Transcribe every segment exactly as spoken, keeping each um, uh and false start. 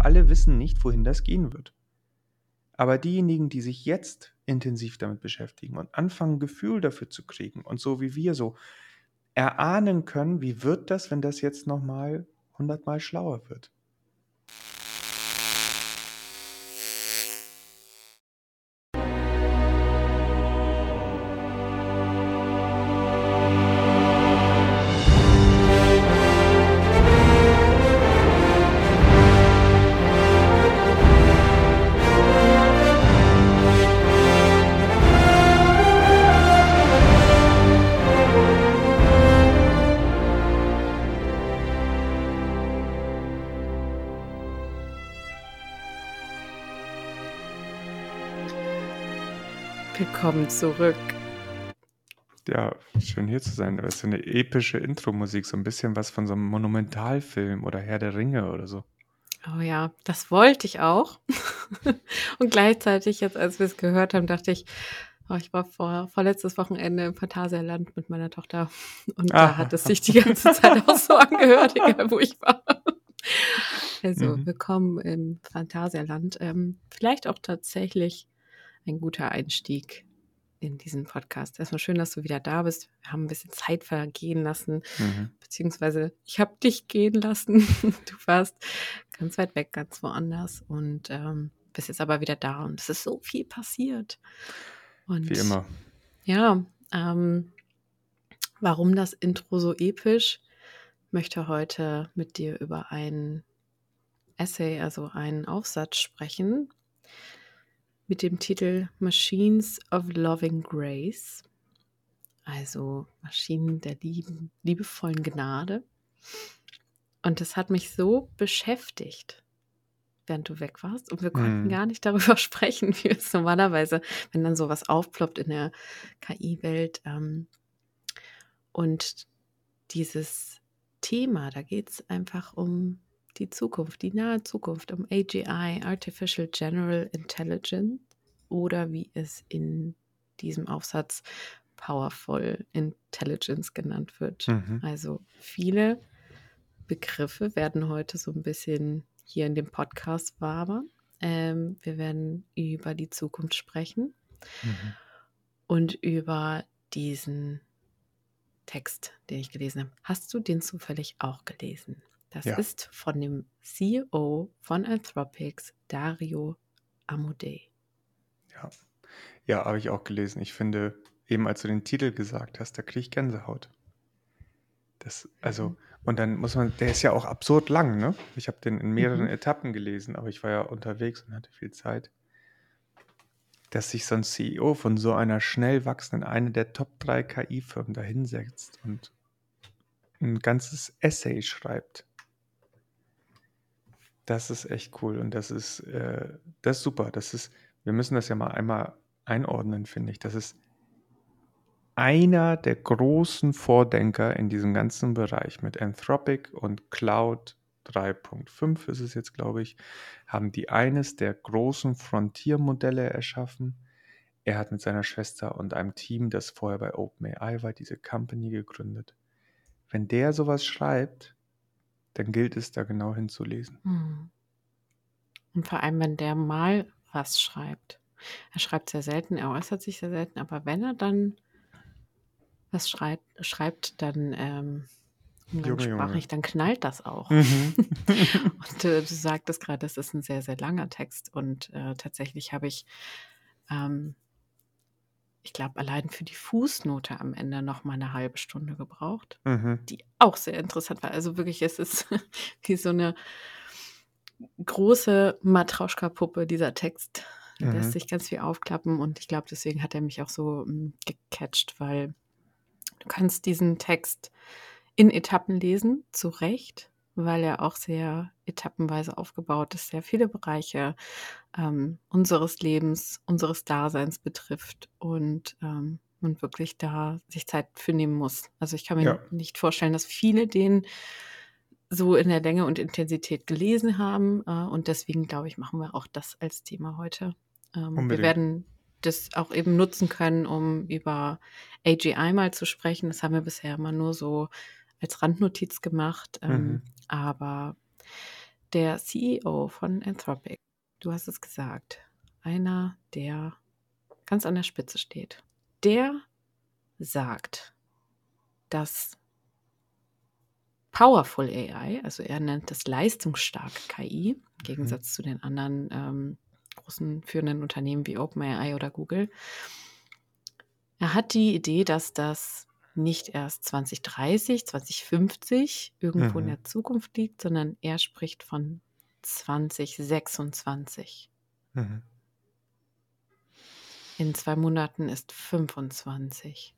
wir alle wissen nicht, wohin das gehen wird. Aber diejenigen, die sich jetzt intensiv damit beschäftigen und anfangen, ein Gefühl dafür zu kriegen und so wie wir so erahnen können, wie wird das, wenn das jetzt nochmal hundertmal schlauer wird. Willkommen zurück. Ja, schön hier zu sein. Das ist so eine epische Intro-Musik, so ein bisschen was von so einem Monumentalfilm oder Herr der Ringe oder so. Oh ja, das wollte ich auch. Und gleichzeitig, jetzt als wir es gehört haben, dachte ich, oh, ich war vor, vorletztes Wochenende im Phantasialand mit meiner Tochter und da Ah. hat es sich die ganze Zeit auch so angehört, egal wo ich war. Also, Mhm. willkommen im Phantasialand. Ähm, vielleicht auch tatsächlich ein guter Einstieg in diesen Podcast. Erstmal schön, dass du wieder da bist. Wir haben ein bisschen Zeit vergehen lassen, Mhm. beziehungsweise ich habe dich gehen lassen. Du warst ganz weit weg, ganz woanders und ähm, bist jetzt aber wieder da und es ist so viel passiert. Und Wie immer. ja, ähm, warum das Intro so episch? Ich möchte heute mit dir über ein Essay, also einen Aufsatz sprechen, mit dem Titel Machines of Loving Grace, also Maschinen der lieben, liebevollen Gnade. Und das hat mich so beschäftigt, während du weg warst. Und wir konnten Mhm. gar nicht darüber sprechen, wie es normalerweise, wenn dann sowas aufploppt in der K I-Welt. Ähm, und dieses Thema, da geht es einfach um die Zukunft, die nahe Zukunft, um A G I, Artificial General Intelligence, oder wie es in diesem Aufsatz Powerful Intelligence genannt wird. Mhm. Also viele Begriffe werden heute so ein bisschen hier in dem Podcast wabern. Ähm, wir werden über die Zukunft sprechen Mhm. und über diesen Text, den ich gelesen habe. Hast du den zufällig auch gelesen? Das Ja. ist von dem C E O von Anthropic, Dario Amodei. Ja, ja, habe ich auch gelesen. Ich finde, eben als du den Titel gesagt hast, da kriege ich Gänsehaut. Das, also, Mhm. und dann muss man, der ist ja auch absurd lang, ne? Ich habe den in mehreren Mhm. Etappen gelesen, aber ich war ja unterwegs und hatte viel Zeit. Dass sich so ein C E O von so einer schnell wachsenden, eine der Top drei K I-Firmen da hinsetzt und ein ganzes Essay schreibt. Das ist echt cool und das ist, äh, das ist super. Das ist, wir müssen das ja mal einmal einordnen, finde ich. Das ist einer der großen Vordenker in diesem ganzen Bereich mit Anthropic und Cloud drei Punkt fünf ist es jetzt, glaube ich, haben die eines der großen Frontier-Modelle erschaffen. Er hat mit seiner Schwester und einem Team, das vorher bei OpenAI war, diese Company gegründet. Wenn der sowas schreibt, dann gilt es, da genau hinzulesen. Mhm. Und vor allem, wenn der mal was schreibt. Er schreibt sehr selten, er äußert sich sehr selten, aber wenn er dann was schreibt, schreibt dann ähm, Junge, Junge. umgangssprachlich, dann knallt das auch. Mhm. Und äh, du sagtest gerade, das ist ein sehr, sehr langer Text. Und äh, tatsächlich habe ich, ähm, ich glaube, allein für die Fußnote am Ende noch mal eine halbe Stunde gebraucht, Mhm. die auch sehr interessant war. Also wirklich, es ist wie so eine große Matrauschka-Puppe, dieser Text. Da lässt Mhm. sich ganz viel aufklappen und ich glaube, deswegen hat er mich auch so mm, gecatcht, weil du kannst diesen Text in Etappen lesen, zu Recht, weil er auch sehr etappenweise aufgebaut ist, sehr viele Bereiche ähm, unseres Lebens, unseres Daseins betrifft und ähm, man wirklich da sich Zeit für nehmen muss. Also ich kann mir Ja. nicht vorstellen, dass viele den so in der Länge und Intensität gelesen haben. Äh, und deswegen, glaube ich, machen wir auch das als Thema heute. Ähm, wir Unbedingt. werden das auch eben nutzen können, um über A G I mal zu sprechen. Das haben wir bisher immer nur so als Randnotiz gemacht. Ähm, Mhm. aber der C E O von Anthropic, du hast es gesagt, einer, der ganz an der Spitze steht, der sagt, dass Powerful A I, also er nennt das leistungsstarke K I, im Mhm. Gegensatz zu den anderen ähm, großen führenden Unternehmen wie OpenAI oder Google. Er hat die Idee, dass das nicht erst zwanzig dreißig, zwanzig fünfzig irgendwo in Mhm. der Zukunft liegt, sondern er spricht von zwanzig sechsundzwanzig. Mhm. In zwei Monaten ist fünfundzwanzig.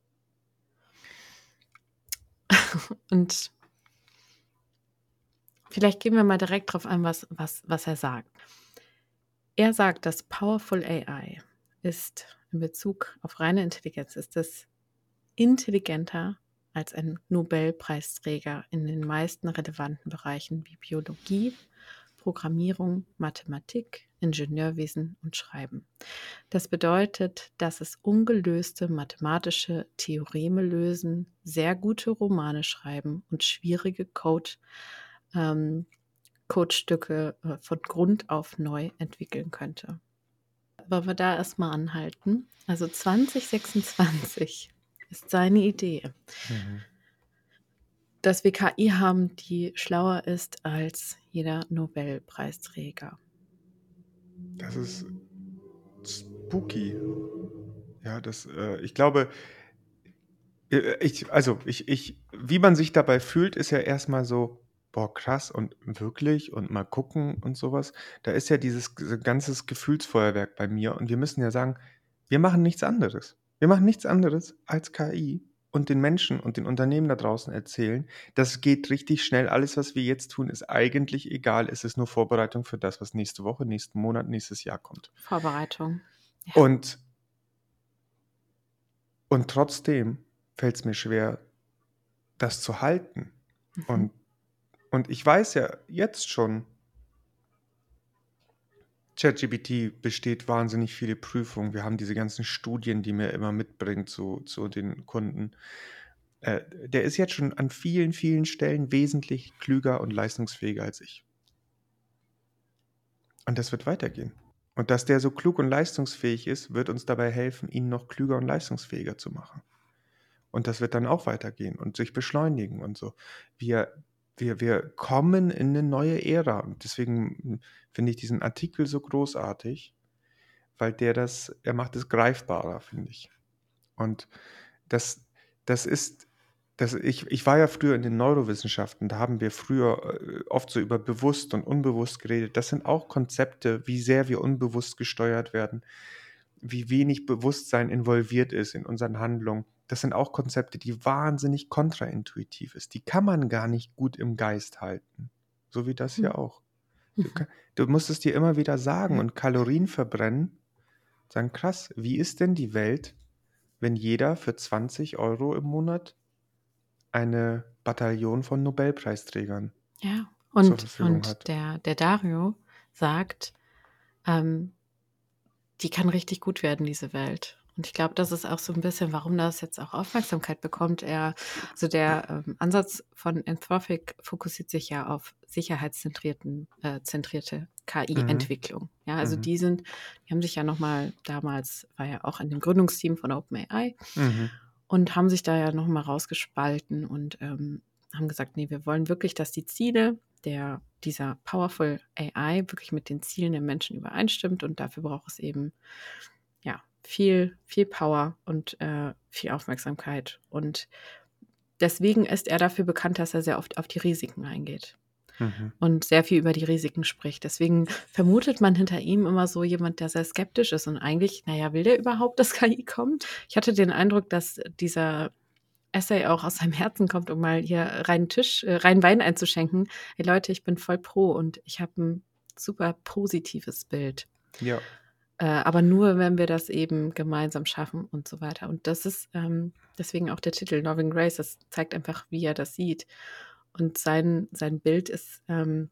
Und vielleicht gehen wir mal direkt drauf ein, was, was, was er sagt. Er sagt, dass Powerful A I ist in Bezug auf reine Intelligenz, ist es intelligenter als ein Nobelpreisträger in den meisten relevanten Bereichen wie Biologie, Programmierung, Mathematik, Ingenieurwesen und Schreiben. Das bedeutet, dass es ungelöste mathematische Theoreme lösen, sehr gute Romane schreiben und schwierige Code, ähm, Codestücke äh, von Grund auf neu entwickeln könnte. Wollen wir da erstmal anhalten? Also zwanzig sechsundzwanzig ist seine Idee, Mhm. dass wir K I haben, die schlauer ist als jeder Nobelpreisträger. Das ist spooky. Ja, das, äh, ich glaube, äh, ich, also ich, ich, wie man sich dabei fühlt, ist ja erstmal so, boah, krass und wirklich und mal gucken und sowas. Da ist ja dieses g- ganzes Gefühlsfeuerwerk bei mir und wir müssen ja sagen, wir machen nichts anderes. Wir machen nichts anderes als K I und den Menschen und den Unternehmen da draußen erzählen, das geht richtig schnell. Alles, was wir jetzt tun, ist eigentlich egal. Es ist nur Vorbereitung für das, was nächste Woche, nächsten Monat, nächstes Jahr kommt. Vorbereitung. Ja. Und, und trotzdem fällt es mir schwer, das zu halten. Mhm. Und, und ich weiß ja jetzt schon, ChatGPT besteht wahnsinnig viele Prüfungen. Wir haben diese ganzen Studien, die mir immer mitbringt zu, zu den Kunden. Äh, der ist jetzt schon an vielen, vielen Stellen wesentlich klüger und leistungsfähiger als ich. Und das wird weitergehen. Und dass der so klug und leistungsfähig ist, wird uns dabei helfen, ihn noch klüger und leistungsfähiger zu machen. Und das wird dann auch weitergehen und sich beschleunigen und so. Wir, wir, wir kommen in eine neue Ära. Und deswegen finde ich diesen Artikel so großartig, weil der das, er macht es greifbarer, finde ich. Und das, das ist, das, ich, ich war ja früher in den Neurowissenschaften, da haben wir früher äh, oft so über bewusst und unbewusst geredet. Das sind auch Konzepte, wie sehr wir unbewusst gesteuert werden, wie wenig Bewusstsein involviert ist in unseren Handlungen. Das sind auch Konzepte, die wahnsinnig kontraintuitiv ist. Die kann man gar nicht gut im Geist halten. So wie das hier auch. Du, kann, du musst es dir immer wieder sagen und Kalorien verbrennen. Sagen, krass, wie ist denn die Welt, wenn jeder für zwanzig Euro im Monat eine Bataillon von Nobelpreisträgern Ja, zur und, Verfügung und hat? der, der Dario sagt, ähm, die kann richtig gut werden, diese Welt. Und ich glaube, das ist auch so ein bisschen, warum das jetzt auch Aufmerksamkeit bekommt. Er, also der ähm, Ansatz von Anthropic fokussiert sich ja auf sicherheitszentrierten, äh, zentrierte K Mhm. I-Entwicklung. Ja, also Mhm. die sind, die haben sich ja nochmal, damals war ja auch in dem Gründungsteam von OpenAI Mhm. und haben sich da ja nochmal rausgespalten und ähm, haben gesagt, nee, wir wollen wirklich, dass die Ziele der, dieser Powerful A I wirklich mit den Zielen der Menschen übereinstimmt und dafür braucht es eben ja viel, viel Power und äh, viel Aufmerksamkeit. Und deswegen ist er dafür bekannt, dass er sehr oft auf die Risiken eingeht Mhm. und sehr viel über die Risiken spricht. Deswegen vermutet man hinter ihm immer so jemand, der sehr skeptisch ist und eigentlich, naja, will der überhaupt, dass K I kommt? Ich hatte den Eindruck, dass dieser Essay auch aus seinem Herzen kommt, um mal hier reinen Tisch, äh, reinen Wein einzuschenken. Hey Leute, ich bin voll pro und ich habe ein super positives Bild. Ja. Äh, aber nur, wenn wir das eben gemeinsam schaffen und so weiter. Und das ist ähm, deswegen auch der Titel Loving Grace. Das zeigt einfach, wie er das sieht. Und sein, sein Bild ist, ähm,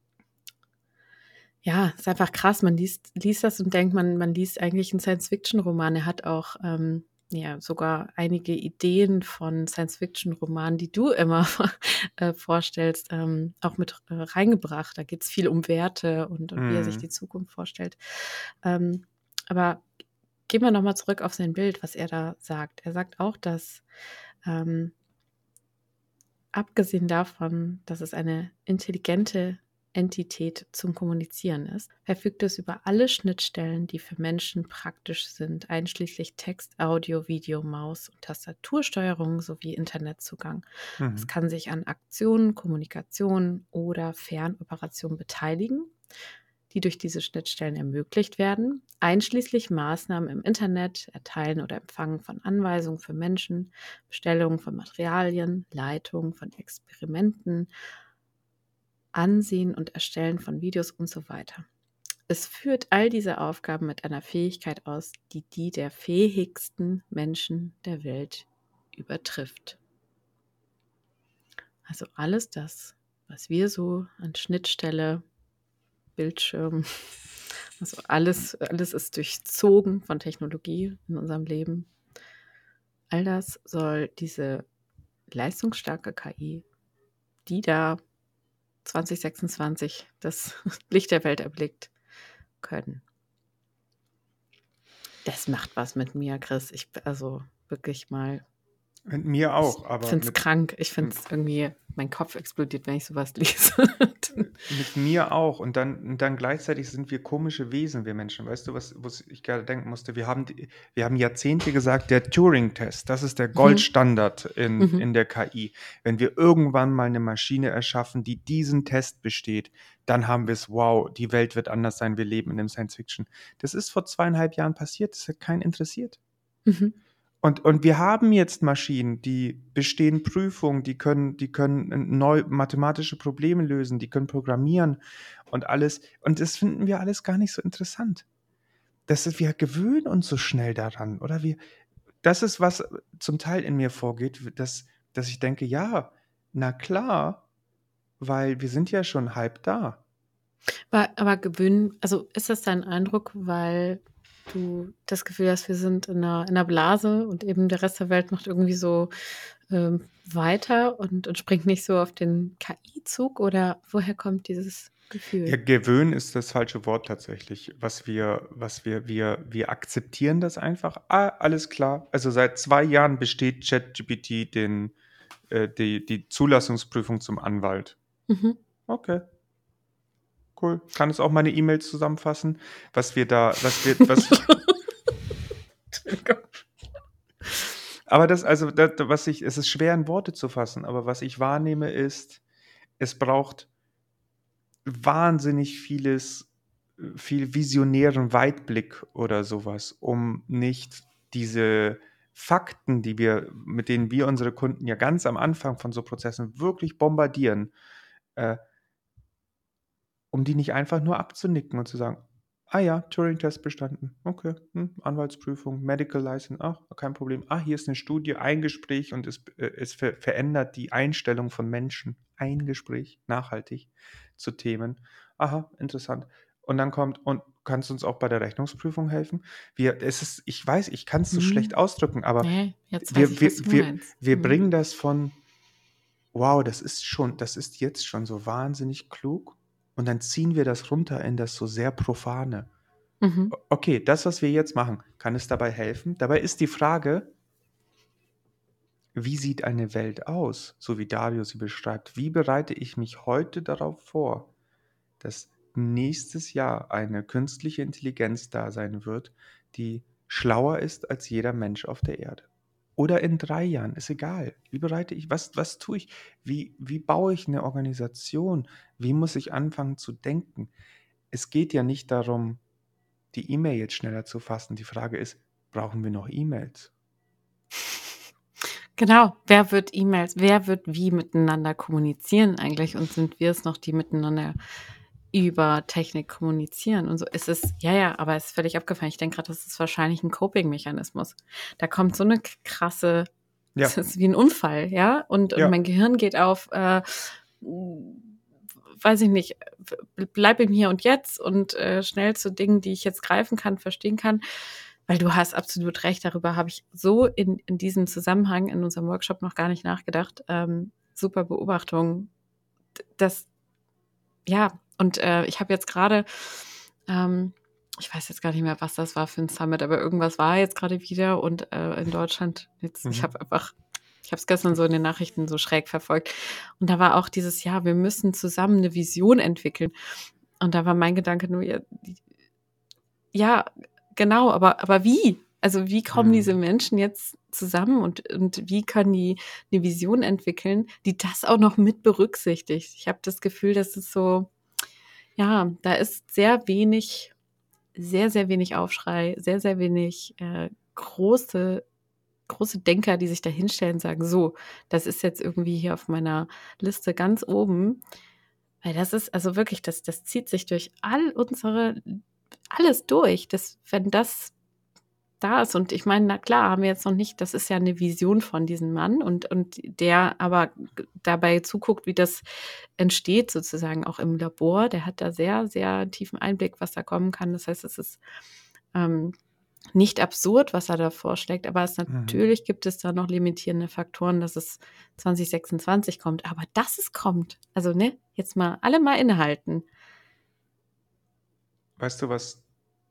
ja, ist einfach krass. Man liest, liest das und denkt, man, man liest eigentlich einen Science-Fiction-Roman. Er hat auch ähm, ja sogar einige Ideen von Science-Fiction-Romanen, die du immer äh, vorstellst, ähm, auch mit äh, reingebracht. Da geht es viel um Werte und, und wie er sich die Mhm. Zukunft vorstellt. Ähm, aber gehen wir nochmal zurück auf sein Bild, was er da sagt. Er sagt auch, dass ähm, abgesehen davon, dass es eine intelligente Entität zum Kommunizieren ist, verfügt es über alle Schnittstellen, die für Menschen praktisch sind, einschließlich Text, Audio, Video, Maus und Tastatursteuerung sowie Internetzugang. Es Mhm. kann sich an Aktionen, Kommunikation oder Fernoperationen beteiligen, die durch diese Schnittstellen ermöglicht werden, einschließlich Maßnahmen im Internet, Erteilen oder Empfangen von Anweisungen für Menschen, Bestellung von Materialien, Leitung von Experimenten, Ansehen und Erstellen von Videos und so weiter. Es führt all diese Aufgaben mit einer Fähigkeit aus, die die der fähigsten Menschen der Welt übertrifft. Also alles das, was wir so an Schnittstelle, Bildschirm, also alles, alles ist durchzogen von Technologie in unserem Leben. All das soll diese leistungsstarke K I, die da zwanzig sechsundzwanzig das Licht der Welt erblickt, können. Das macht was mit mir, Chris. Ich, also wirklich mal, Mit mir auch, ich aber finde es mit, krank. Ich finde m- es irgendwie, mein Kopf explodiert, wenn ich sowas lese. mit mir auch. Und dann, und dann gleichzeitig sind wir komische Wesen, wir Menschen. Weißt du, was, was ich gerade denken musste? Wir haben, die- wir haben Jahrzehnte gesagt, der Turing-Test, das ist der Mhm, Goldstandard in, mhm, in der K I. Wenn wir irgendwann mal eine Maschine erschaffen, die diesen Test besteht, dann haben wir es, wow, die Welt wird anders sein, wir leben in dem Science-Fiction. Das ist vor zweieinhalb Jahren passiert, das hat keinen interessiert. mhm, Und, und wir haben jetzt Maschinen, die bestehen Prüfungen, die können, die können neu mathematische Probleme lösen, die können programmieren und alles. Und das finden wir alles gar nicht so interessant. Das ist, wir gewöhnen uns so schnell daran, oder? Wir, das ist, was zum Teil in mir vorgeht, dass, dass ich denke, ja, na klar, weil wir sind ja schon halb da. Aber, aber gewöhnen, also ist das dein Eindruck, weil du das Gefühl hast, wir sind in einer, in einer Blase und eben der Rest der Welt macht irgendwie so ähm, weiter und, und springt nicht so auf den K I-Zug? Oder woher kommt dieses Ja, Gefühl? gewöhnen ist das falsche Wort tatsächlich. Was wir, was wir, wir, wir akzeptieren das einfach. Ah, alles klar. Also seit zwei Jahren besteht ChatGPT den, äh, die, die Zulassungsprüfung zum Anwalt. Mhm. Okay, cool. Kann es auch meine E-Mails zusammenfassen, was wir da, was wir, was, Entschuldigung. aber das, also, das, was ich, es ist schwer in Worte zu fassen, aber was ich wahrnehme ist, es braucht wahnsinnig vieles, äh, viel visionären Weitblick oder sowas, um nicht diese Fakten, die wir, mit denen wir unsere Kunden ja ganz am Anfang von so Prozessen wirklich bombardieren, äh, um die nicht einfach nur abzunicken und zu sagen, ah ja, Turing-Test bestanden, okay, hm, Anwaltsprüfung, Medical License, ach, kein Problem, ah, hier ist eine Studie, ein Gespräch und es, äh, es ver verändert die Einstellung von Menschen, ein Gespräch, nachhaltig zu Themen, aha, interessant. Und dann kommt, und kannst du uns auch bei der Rechnungsprüfung helfen? Wir, es ist, ich weiß, ich kann es so schlecht Mhm. ausdrücken, aber Nee, jetzt weiß wir, ich, was wir, du wir, meinst. wir Mhm. bringen das von, wow, das ist schon, das ist jetzt schon so wahnsinnig klug. Und dann ziehen wir das runter in das so sehr Profane. Mhm. O- Okay, das, was wir jetzt machen, kann es dabei helfen? Dabei ist die Frage, wie sieht eine Welt aus, so wie Dario sie beschreibt? Wie bereite ich mich heute darauf vor, dass nächstes Jahr eine künstliche Intelligenz da sein wird, die schlauer ist als jeder Mensch auf der Erde? Oder in drei Jahren, ist egal. Wie bereite ich, was, was tue ich? Wie, wie baue ich eine Organisation? Wie muss ich anfangen zu denken? Es geht ja nicht darum, die E-Mail jetzt schneller zu fassen. Die Frage ist, brauchen wir noch E-Mails? Genau, wer wird E-Mails, wer wird wie miteinander kommunizieren eigentlich und sind wir es noch, die miteinander über Technik kommunizieren und so? Es ist, ja, ja, aber es ist völlig abgefahren. Ich denke gerade, das ist wahrscheinlich ein Coping-Mechanismus. Da kommt so eine krasse, es Ja, ist wie ein Unfall, ja, und, und ja, mein Gehirn geht auf, äh, weiß ich nicht, bleib im Hier und Jetzt und äh, schnell zu Dingen, die ich jetzt greifen kann, verstehen kann. Weil du hast absolut recht, darüber habe ich so in, in diesem Zusammenhang in unserem Workshop noch gar nicht nachgedacht. Ähm, super Beobachtung. D- Das, ja, und äh, ich habe jetzt gerade, ähm, ich weiß jetzt gar nicht mehr, was das war für ein Summit, aber irgendwas war jetzt gerade wieder und äh, in Deutschland, jetzt, ich Mhm. habe einfach, ich habe es gestern so in den Nachrichten so schräg verfolgt. Und da war auch dieses, ja, wir müssen zusammen eine Vision entwickeln. Und da war mein Gedanke nur, ja, die- ja, genau, aber, aber wie? Also wie kommen diese Mhm. Menschen jetzt zusammen und, und wie können die eine Vision entwickeln, die das auch noch mit berücksichtigt? Ich habe das Gefühl, dass es so, ja, da ist sehr wenig, sehr, sehr wenig Aufschrei, sehr, sehr wenig äh, große, große Denker, die sich da hinstellen und sagen, so, das ist jetzt irgendwie hier auf meiner Liste ganz oben. Weil das ist, also wirklich, das, das zieht sich durch all unsere, alles durch. Das, wenn das da ist. Und ich meine, na klar, haben wir jetzt noch nicht, das ist ja eine Vision von diesem Mann und, und der aber g- dabei zuguckt, wie das entsteht, sozusagen auch im Labor. Der hat da sehr, sehr tiefen Einblick, was da kommen kann. Das heißt, es ist ähm, nicht absurd, was er da vorschlägt, aber es Mhm. natürlich gibt es da noch limitierende Faktoren, dass es zwanzig sechsundzwanzig kommt. Aber dass es kommt, also ne, jetzt mal alle mal innehalten. Weißt du was?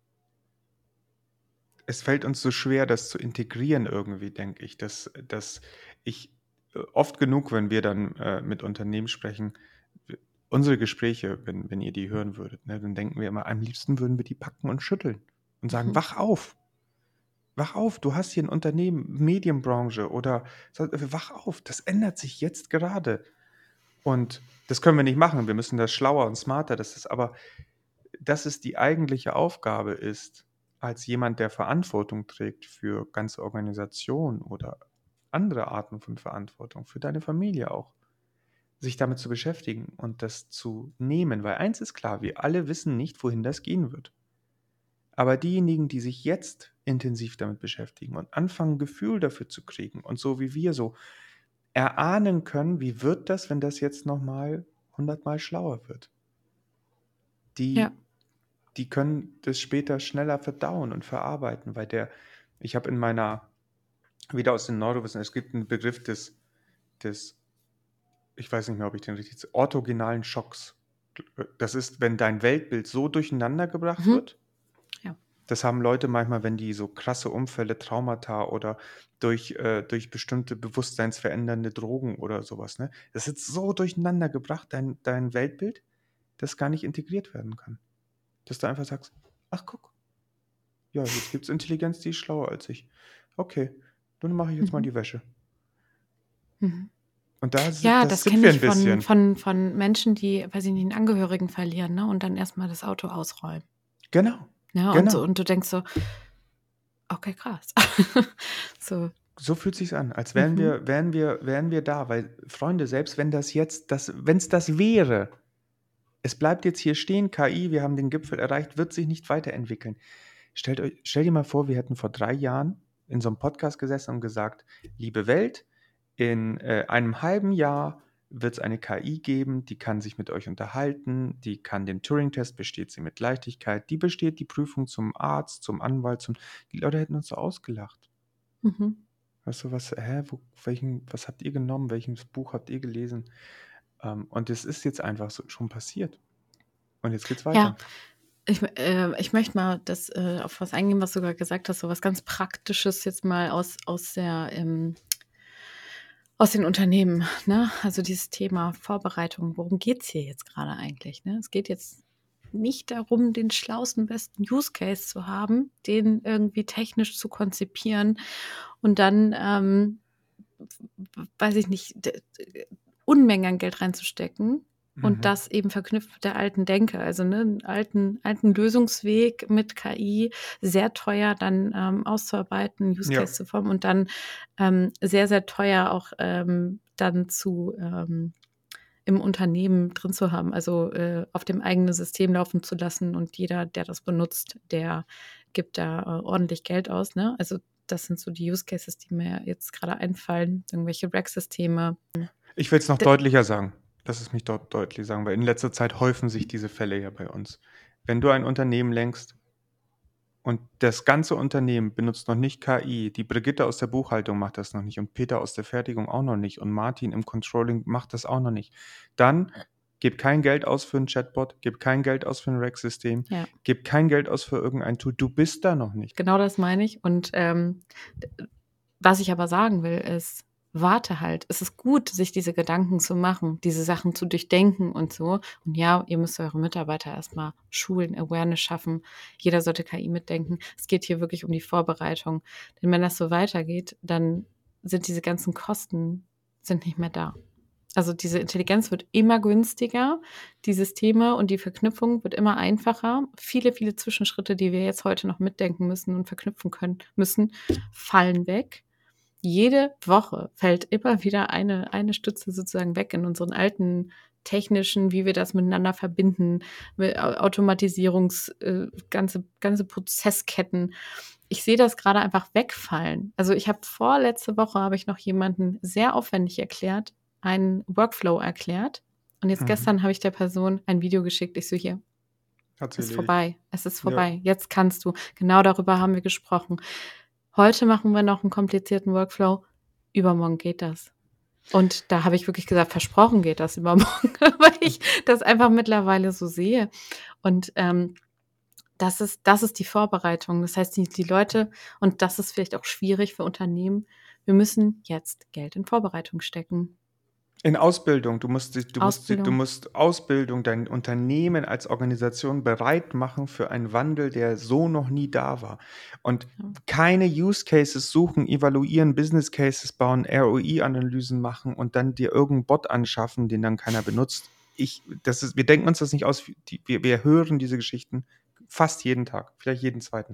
Es fällt uns so schwer, das zu integrieren irgendwie, denke ich, dass, dass ich äh, oft genug, wenn wir dann äh, mit Unternehmen sprechen, w- unsere Gespräche, wenn, wenn ihr die hören würdet, ne, dann denken wir immer, am liebsten würden wir die packen und schütteln und sagen, Mhm. wach auf, wach auf, du hast hier ein Unternehmen, Medienbranche oder so, äh, wach auf, das ändert sich jetzt gerade. Und das können wir nicht machen, wir müssen das schlauer und smarter, das ist aber, dass es die eigentliche Aufgabe ist, als jemand, der Verantwortung trägt für ganze Organisationen oder andere Arten von Verantwortung, für deine Familie auch, sich damit zu beschäftigen und das zu nehmen. Weil eins ist klar, wir alle wissen nicht, wohin das gehen wird. Aber diejenigen, die sich jetzt intensiv damit beschäftigen und anfangen, ein Gefühl dafür zu kriegen und so wie wir so erahnen können, wie wird das, wenn das jetzt nochmal hundertmal schlauer wird, Ja. die die können das später schneller verdauen und verarbeiten, weil der, ich habe in meiner, wieder aus den Neurowissenschaften, es gibt einen Begriff des, des, ich weiß nicht mehr, ob ich den richtig, orthogonalen Schocks. Das ist, wenn dein Weltbild so durcheinander gebracht Mhm. wird. Ja. Das haben Leute manchmal, wenn die so krasse Unfälle, Traumata oder durch, äh, durch bestimmte bewusstseinsverändernde Drogen oder sowas, ne? Das ist so durcheinander gebracht, dein, dein Weltbild, das gar nicht integriert werden kann. Dass du einfach sagst, ach guck, ja, jetzt gibt es Intelligenz, die ist schlauer als ich. Okay, dann mache ich jetzt mal Mhm. die Wäsche. Mhm. Und da sind, Ja, das das sind kenne wir ich ein von, bisschen. von, von Menschen, die, weiß ich nicht, einen Angehörigen verlieren, ne? Und dann erstmal das Auto ausräumen. Genau, Ja, und so, genau. und du denkst so, okay, krass. So, So fühlt sich's an, als wären mhm, wir, wären wir, wären wir da. Weil, Freunde, selbst wenn das jetzt, das, wenn es das wäre, es bleibt jetzt hier stehen, K I, wir haben den Gipfel erreicht, wird sich nicht weiterentwickeln. Stellt euch, stell dir mal vor, wir hätten vor drei Jahren in so einem Podcast gesessen und gesagt, liebe Welt, in äh, einem halben Jahr wird es eine K I geben, die kann sich mit euch unterhalten, die kann den Turing-Test, besteht sie mit Leichtigkeit, die besteht die Prüfung zum Arzt, zum Anwalt, zum, die Leute hätten uns so ausgelacht. mhm. Weißt du, was, hä, wo, welchen, was habt ihr genommen, welches Buch habt ihr gelesen? Ähm, und es ist jetzt einfach so schon passiert. Und jetzt geht's Ja, weiter. ich, äh, ich möchte mal das, äh, auf was eingehen, was du gerade gesagt hast, so was ganz Praktisches jetzt mal aus, aus der, ähm, aus den Unternehmen, ne? Also dieses Thema Vorbereitung, worum geht's hier jetzt gerade eigentlich, ne? Es geht jetzt nicht darum, den schlauesten, besten Use Case zu haben, den irgendwie technisch zu konzipieren und dann, ähm, w weiß ich nicht, d d Unmengen an Geld reinzustecken und Mhm. das eben verknüpft mit der alten Denke. Also, ne, 'n alten alten Lösungsweg mit K I, sehr teuer dann, ähm, auszuarbeiten, Use Ja, Case zu formen und dann, ähm, sehr, sehr teuer auch, ähm, dann zu, ähm im Unternehmen drin zu haben, also, äh, auf dem eigenen System laufen zu lassen und jeder, der das benutzt, der gibt da, äh, ordentlich Geld aus, ne? Also, das sind so die Use Cases, die mir jetzt grade einfallen, irgendwelche Rack-Systeme. ich will es noch D deutlicher sagen. Lass es mich dort deutlich sagen, weil in letzter Zeit häufen sich diese Fälle ja bei uns. Wenn du ein Unternehmen lenkst, Und das ganze Unternehmen benutzt noch nicht K I. Die Brigitte aus der Buchhaltung macht das noch nicht und Peter aus der Fertigung auch noch nicht und Martin im Controlling macht das auch noch nicht. Dann gebt kein Geld aus für einen Chatbot, gebt kein Geld aus für ein Rack-System, Ja, gebt kein Geld aus für irgendein Tool. Du bist da noch nicht. genau das meine ich. Und ähm, d- was ich aber sagen will, ist, warte halt. Es ist gut, sich diese Gedanken zu machen, diese Sachen zu durchdenken und so. Und ja, ihr müsst eure Mitarbeiter erstmal schulen, Awareness schaffen. Jeder sollte K I mitdenken. Es geht hier wirklich um die Vorbereitung. Denn wenn das so weitergeht, dann sind diese ganzen Kosten sind nicht mehr da. Also diese Intelligenz wird immer günstiger, die Systeme und die Verknüpfung wird immer einfacher. Viele, viele Zwischenschritte, die wir jetzt heute noch mitdenken müssen und verknüpfen können müssen, fallen weg. Jede Woche fällt immer wieder eine, eine Stütze sozusagen weg in unseren alten technischen, wie wir das miteinander verbinden, mit Au- Automatisierungs, äh, ganze, ganze Prozessketten. Ich sehe das gerade einfach wegfallen. Also ich habe vorletzte Woche habe ich noch jemanden sehr aufwendig erklärt, einen Workflow erklärt. Und jetzt Mhm. gestern habe ich der Person ein Video geschickt. Ich so, hier, Hat sie ist erledigt. vorbei. Es ist Ja. vorbei. Jetzt kannst du. Genau darüber haben wir gesprochen. Heute machen wir noch einen komplizierten Workflow. Übermorgen geht das. Und da habe ich wirklich gesagt, versprochen geht das übermorgen, weil ich das einfach mittlerweile so sehe. Und ähm, das ist, das ist die Vorbereitung. Das heißt, die, die Leute, und das ist vielleicht auch schwierig für Unternehmen, wir müssen jetzt Geld in Vorbereitung stecken. In Ausbildung. Du musst, dich- du, musst, die- du Ausbildung. musst Ausbildung, dein Unternehmen als Organisation bereit machen für einen Wandel, der so noch nie da war. Und Ja. keine Use Cases suchen, evaluieren, Business Cases bauen, R O I-Analysen machen und dann dir irgendeinen Bot anschaffen, den dann keiner benutzt. Ich, das ist, wir denken uns das nicht aus. Die, wir, wir hören diese Geschichten fast jeden Tag, vielleicht jeden zweiten.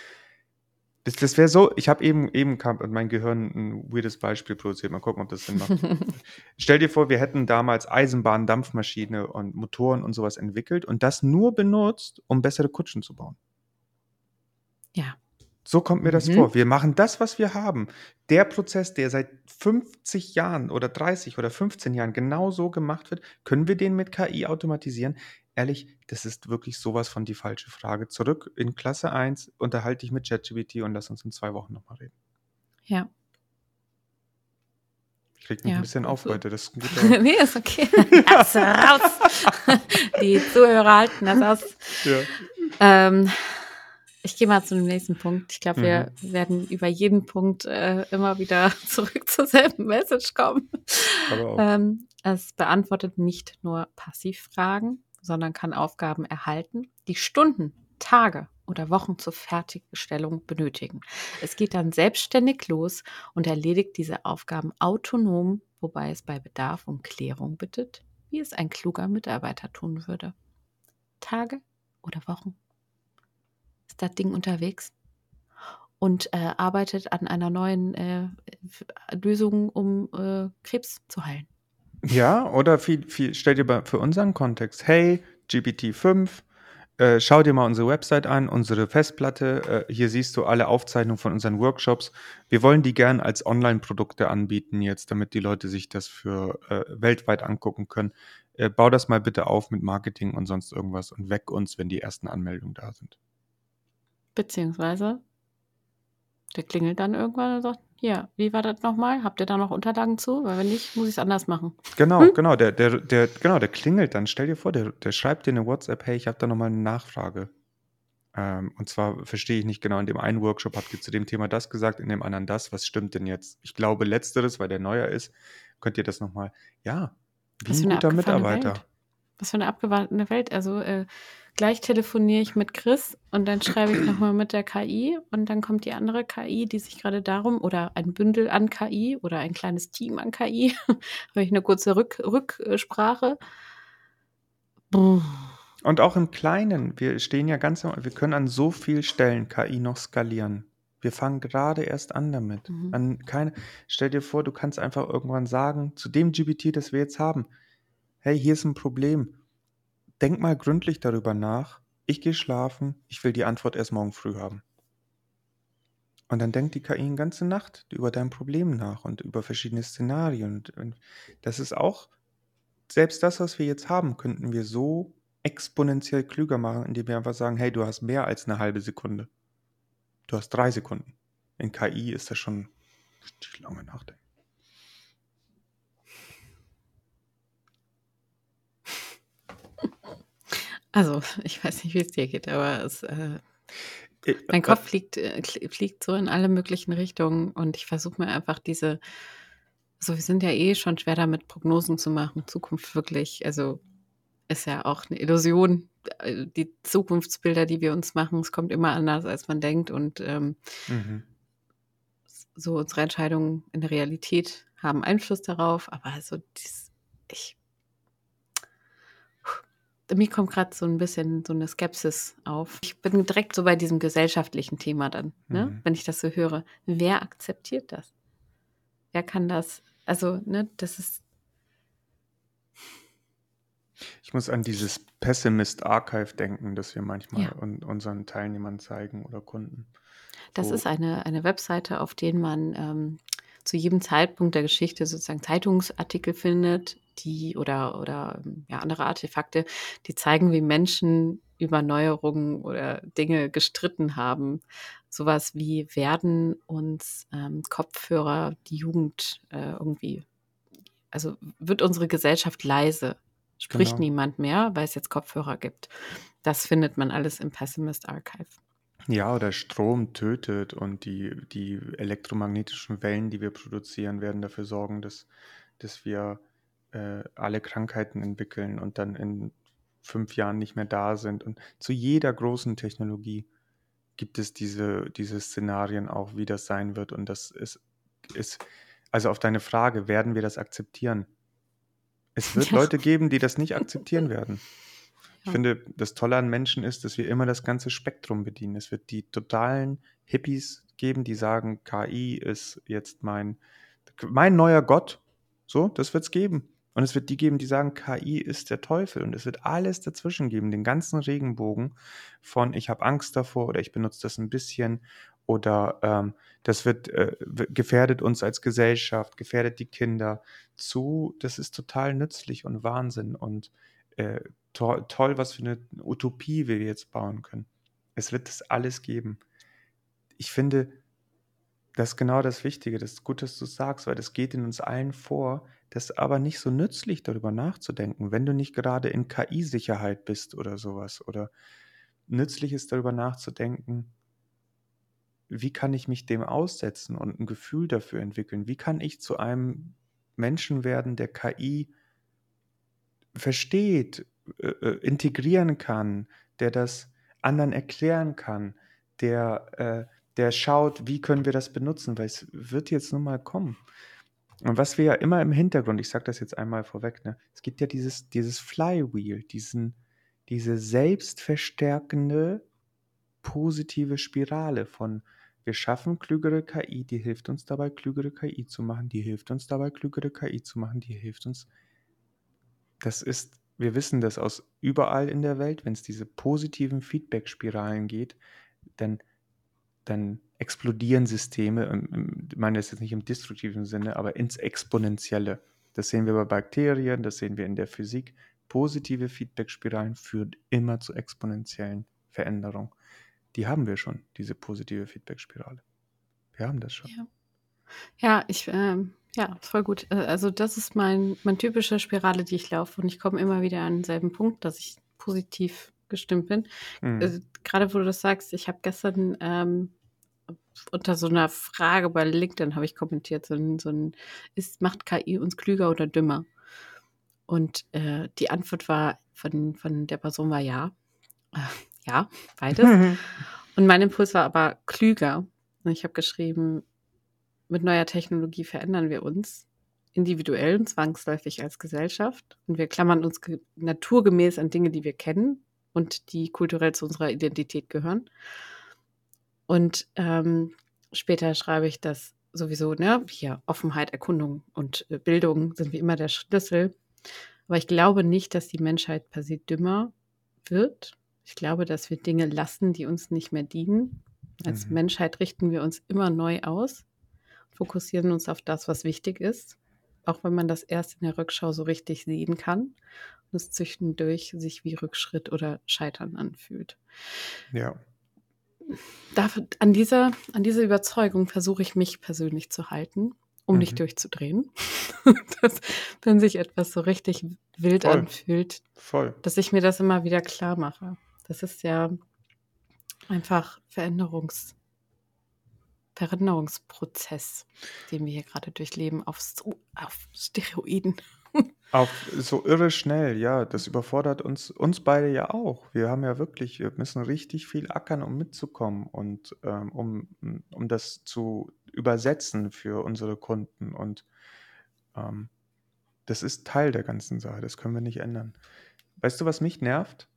Das, das wäre so, ich habe eben, eben kam mein Gehirn ein weirdes Beispiel produziert. Mal gucken, ob das Sinn macht. Stell dir vor, wir hätten damals Eisenbahn, Dampfmaschine und Motoren und sowas entwickelt und das nur benutzt, um bessere Kutschen zu bauen. Ja. So kommt mir das Mhm. vor. Wir machen das, was wir haben. Der Prozess, der seit fünfzig Jahren oder dreißig oder fünfzehn Jahren genau so gemacht wird, können wir den mit K I automatisieren? Ehrlich, das ist wirklich sowas von die falsche Frage. Zurück in Klasse eins, unterhalte dich mit ChatGPT und lass uns in zwei Wochen nochmal reden. Ja. Ich reg mich Ja. ein bisschen auf So. heute. Das ist ein guter. Nee, ist okay. Lass raus. Die Zuhörer halten das aus. Ja. Ähm, ich gehe mal zu dem nächsten Punkt. Ich glaube, wir Mhm. werden über jeden Punkt äh, immer wieder zurück zur selben Message kommen. Aber auch. Ähm, es beantwortet nicht nur Passivfragen, sondern kann Aufgaben erhalten, die Stunden, Tage oder Wochen zur Fertigstellung benötigen. Es geht dann selbstständig los und erledigt diese Aufgaben autonom, wobei es bei Bedarf um Klärung bittet, wie es ein kluger Mitarbeiter tun würde. Tage oder Wochen ist das Ding unterwegs und äh, arbeitet an einer neuen äh, Lösung, um äh, Krebs zu heilen. Ja, oder viel, viel, stell dir mal für unseren Kontext, hey, G P T fünf, äh, schau dir mal unsere Website an, unsere Festplatte, äh, hier siehst du alle Aufzeichnungen von unseren Workshops. Wir wollen die gern als Online-Produkte anbieten jetzt, damit die Leute sich das für äh, weltweit angucken können. Äh, bau das mal bitte auf mit Marketing und sonst irgendwas und weck uns, wenn die ersten Anmeldungen da sind. Beziehungsweise, der klingelt dann irgendwann und sagt, ja, wie war das nochmal? Habt ihr da noch Unterlagen zu? Weil wenn nicht, muss ich es anders machen. Genau, Hm? genau, der, der, der, genau, der klingelt dann. Stell dir vor, der, der schreibt dir eine WhatsApp, hey, ich habe da nochmal eine Nachfrage. Ähm, und zwar verstehe ich nicht genau, in dem einen Workshop habt ihr zu dem Thema das gesagt, in dem anderen das. Was stimmt denn jetzt? Ich glaube, letzteres, weil der neuer ist. Könnt ihr das nochmal? Ja, wie Was ein für eine guter abgefahrene Mitarbeiter. Welt. Was für eine abgefahrene Welt. Also äh, gleich telefoniere ich mit Chris und dann schreibe ich nochmal mit der K I und dann kommt die andere K I, die sich gerade darum, oder ein Bündel an K I oder ein kleines Team an K I, habe ich eine kurze Rück Rücksprache. Brr. Und auch im Kleinen, wir stehen ja ganz, am- wir können an so vielen Stellen K I noch skalieren. Wir fangen gerade erst an damit. Mhm. An keine, stell dir vor, du kannst einfach irgendwann sagen, zu dem G P T, das wir jetzt haben, hey, hier ist ein Problem. Denk mal gründlich darüber nach. Ich gehe schlafen, ich will die Antwort erst morgen früh haben. Und dann denkt die K I eine ganze Nacht über dein Problem nach und über verschiedene Szenarien. Und, und das ist auch, selbst das, was wir jetzt haben, könnten wir so exponentiell klüger machen, indem wir einfach sagen, hey, du hast mehr als eine halbe Sekunde. Du hast drei Sekunden. In K I ist das schon richtig lange nachdenken. Also, ich weiß nicht, wie es dir geht, aber es, äh, Äh, mein äh, Kopf fliegt, äh, kl fliegt so in alle möglichen Richtungen und ich versuche mir einfach diese so, wir sind ja eh schon schwer damit, Prognosen zu machen, Zukunft wirklich, also, ist ja auch eine Illusion, äh, die Zukunftsbilder, die wir uns machen, es kommt immer anders, als man denkt und, ähm, mhm. so unsere Entscheidungen in der Realität haben Einfluss darauf, aber so dies ich mir kommt gerade so ein bisschen so eine Skepsis auf. Ich bin direkt so bei diesem gesellschaftlichen Thema dann, ne, Mhm. wenn ich das so höre. Wer akzeptiert das? Wer kann das also, ne, das ist Ich muss an dieses Pessimist Archive denken, das wir manchmal ja, un unseren Teilnehmern zeigen oder Kunden, das ist wo eine eine Webseite, auf denen man, ähm, zu jedem Zeitpunkt der Geschichte sozusagen Zeitungsartikel findet, die oder oder, ähm, ja, andere Artefakte, die zeigen, wie Menschen über Neuerungen oder Dinge gestritten haben. Sowas wie: Werden uns, ähm, Kopfhörer die Jugend, äh, irgendwie also, wird unsere Gesellschaft leise? Spricht genau. niemand mehr, weil es jetzt Kopfhörer gibt? Das findet man alles im Pessimist Archive. Ja, oder Strom tötet und die die elektromagnetischen Wellen, die wir produzieren, werden dafür sorgen, dass dass wir, äh, alle Krankheiten entwickeln und dann in fünf Jahren nicht mehr da sind. Und zu jeder großen Technologie gibt es diese diese Szenarien auch, wie das sein wird. Und das ist ist also auf deine Frage: „Werden wir das akzeptieren?“ Es wird Ja, Leute geben, die das nicht akzeptieren werden. Ich ja. finde, das Tolle an Menschen ist, dass wir immer das ganze Spektrum bedienen. Es wird die totalen Hippies geben, die sagen, K I ist jetzt mein, mein neuer Gott. So, das wird es geben. Und es wird die geben, die sagen, K I ist der Teufel. Und es wird alles dazwischen geben, den ganzen Regenbogen von ich habe Angst davor oder ich benutze das ein bisschen oder ähm, das wird äh, w- gefährdet uns als Gesellschaft, gefährdet die Kinder zu, das ist total nützlich und Wahnsinn und äh, toll, toll, was für eine Utopie wir jetzt bauen können. Es wird das alles geben. Ich finde, das ist genau das Wichtige. Das ist gut, dass du es sagst, weil das geht in uns allen vor. Das ist aber nicht so nützlich, darüber nachzudenken, wenn du nicht gerade in K I-Sicherheit bist oder sowas. Oder nützlich ist darüber nachzudenken, wie kann ich mich dem aussetzen und ein Gefühl dafür entwickeln? Wie kann ich zu einem Menschen werden, der K I versteht, äh, äh, integrieren kann, der das anderen erklären kann, der, äh, der schaut, wie können wir das benutzen, weil es wird jetzt nun mal kommen. Und was wir ja immer im Hintergrund, ich sage das jetzt einmal vorweg, ne, es gibt ja dieses, dieses Flywheel, diesen, diese selbstverstärkende positive Spirale von wir schaffen klügere K I, die hilft uns dabei, klügere K I zu machen, die hilft uns dabei, klügere K I zu machen, die hilft uns. Das ist wir wissen das aus überall in der Welt, wenn es diese positiven Feedback-Spiralen geht, dann dann explodieren Systeme, ähm, ähm, ich meine das jetzt nicht im destruktiven Sinne, aber ins Exponentielle. Das sehen wir bei Bakterien, das sehen wir in der Physik. Positive Feedback-Spiralen führen immer zu exponentiellen Veränderungen. Die haben wir schon, diese positive Feedback-Spirale. Wir haben das schon. Ja. Ja, ich, ähm ja, voll gut. Äh, also, das ist mein mein typische Spirale, die ich laufe und ich komme immer wieder an denselben Punkt, dass ich positiv gestimmt bin. Mhm. Äh, grade wo du das sagst, ich habe gestern, ähm, unter so einer Frage bei LinkedIn habe ich kommentiert, so 'n so 'n ist macht K I uns klüger oder dümmer? Und, äh, die Antwort war von von der Person war ja. Äh, ja, beides. Und mein Impuls war aber klüger. Und ich habe geschrieben: „Mit neuer Technologie verändern wir uns individuell und zwangsläufig als Gesellschaft und wir klammern uns ge naturgemäß an Dinge, die wir kennen und die kulturell zu unserer Identität gehören." Und, ähm, später schreibe ich, dass sowieso, ne, hier Offenheit, Erkundung und, äh, Bildung sind wie immer der Schlüssel. Aber ich glaube nicht, dass die Menschheit per se dümmer wird. Ich glaube, dass wir Dinge lassen, die uns nicht mehr dienen. Als Mhm. Menschheit richten wir uns immer neu aus, fokussieren uns auf das, was wichtig ist, auch wenn man das erst in der Rückschau so richtig sehen kann und es zwischendurch sich wie Rückschritt oder Scheitern anfühlt. Ja. Dafür, an dieser, an dieser Überzeugung versuche ich mich persönlich zu halten, um nicht Mhm. durchzudrehen. Dass, wenn sich etwas so richtig wild Voll, anfühlt, voll. dass ich mir das immer wieder klar mache. Das ist ja einfach Veränderungs, Veränderungsprozess, den wir hier gerade durchleben, auf, so, auf Steroiden. Auf so irre schnell, ja, das überfordert uns uns beide ja auch. Wir haben ja wirklich wir müssen richtig viel ackern, um mitzukommen und, ähm, um hm, um das zu übersetzen für unsere Kunden und, ähm, das ist Teil der ganzen Sache, das können wir nicht ändern. Weißt du, was mich nervt?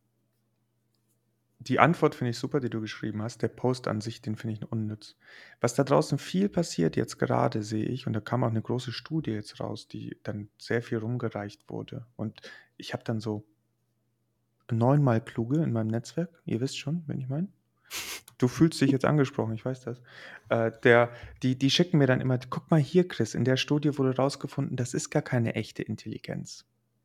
Die Antwort finde ich super, die du geschrieben hast. Der Post an sich, den finde ich unnütz. Was da draußen viel passiert jetzt gerade, sehe ich, und da kam auch eine große Studie jetzt raus, die dann sehr viel rumgereicht wurde. Und ich habe dann so neunmal Kluge in meinem Netzwerk. Ihr wisst schon, wen ich meine. Du fühlst dich jetzt angesprochen, ich weiß das. Äh, der, die, die schicken mir dann immer, guck mal hier, Chris, in der Studie wurde rausgefunden, das ist gar keine echte Intelligenz.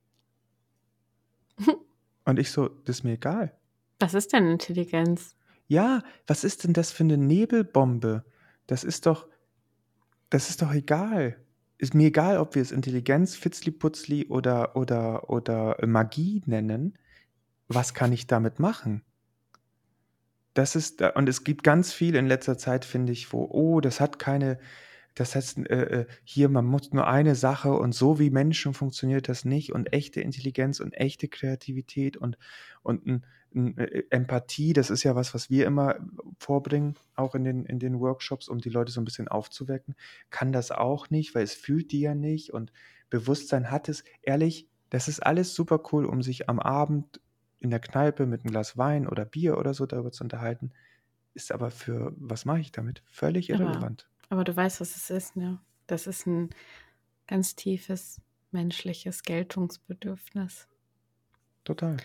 Und ich so, das ist mir egal. Was ist denn Intelligenz? Ja, was ist denn das für eine Nebelbombe? Das ist doch, das ist doch egal. Ist mir egal, ob wir es Intelligenz, Fitzli-Putzli oder, oder, oder Magie nennen. Was kann ich damit machen? Das ist, äh, und es gibt ganz viel in letzter Zeit, finde ich, wo, oh, das hat keine, das heißt, äh, äh, hier, man muss nur eine Sache und so wie Menschen funktioniert das nicht und echte Intelligenz und echte Kreativität und, und n, n, äh, Empathie, das ist ja was, was wir immer vorbringen, auch in den, in den Workshops, um die Leute so ein bisschen aufzuwecken, kann das auch nicht, weil es fühlt die ja nicht und Bewusstsein hat es. Ehrlich, das ist alles super cool, um sich am Abend in der Kneipe mit einem Glas Wein oder Bier oder so darüber zu unterhalten, ist aber für, was mache ich damit? Völlig Aber, irrelevant. aber du weißt, was es ist, ne? Das ist ein ganz tiefes menschliches Geltungsbedürfnis. Total.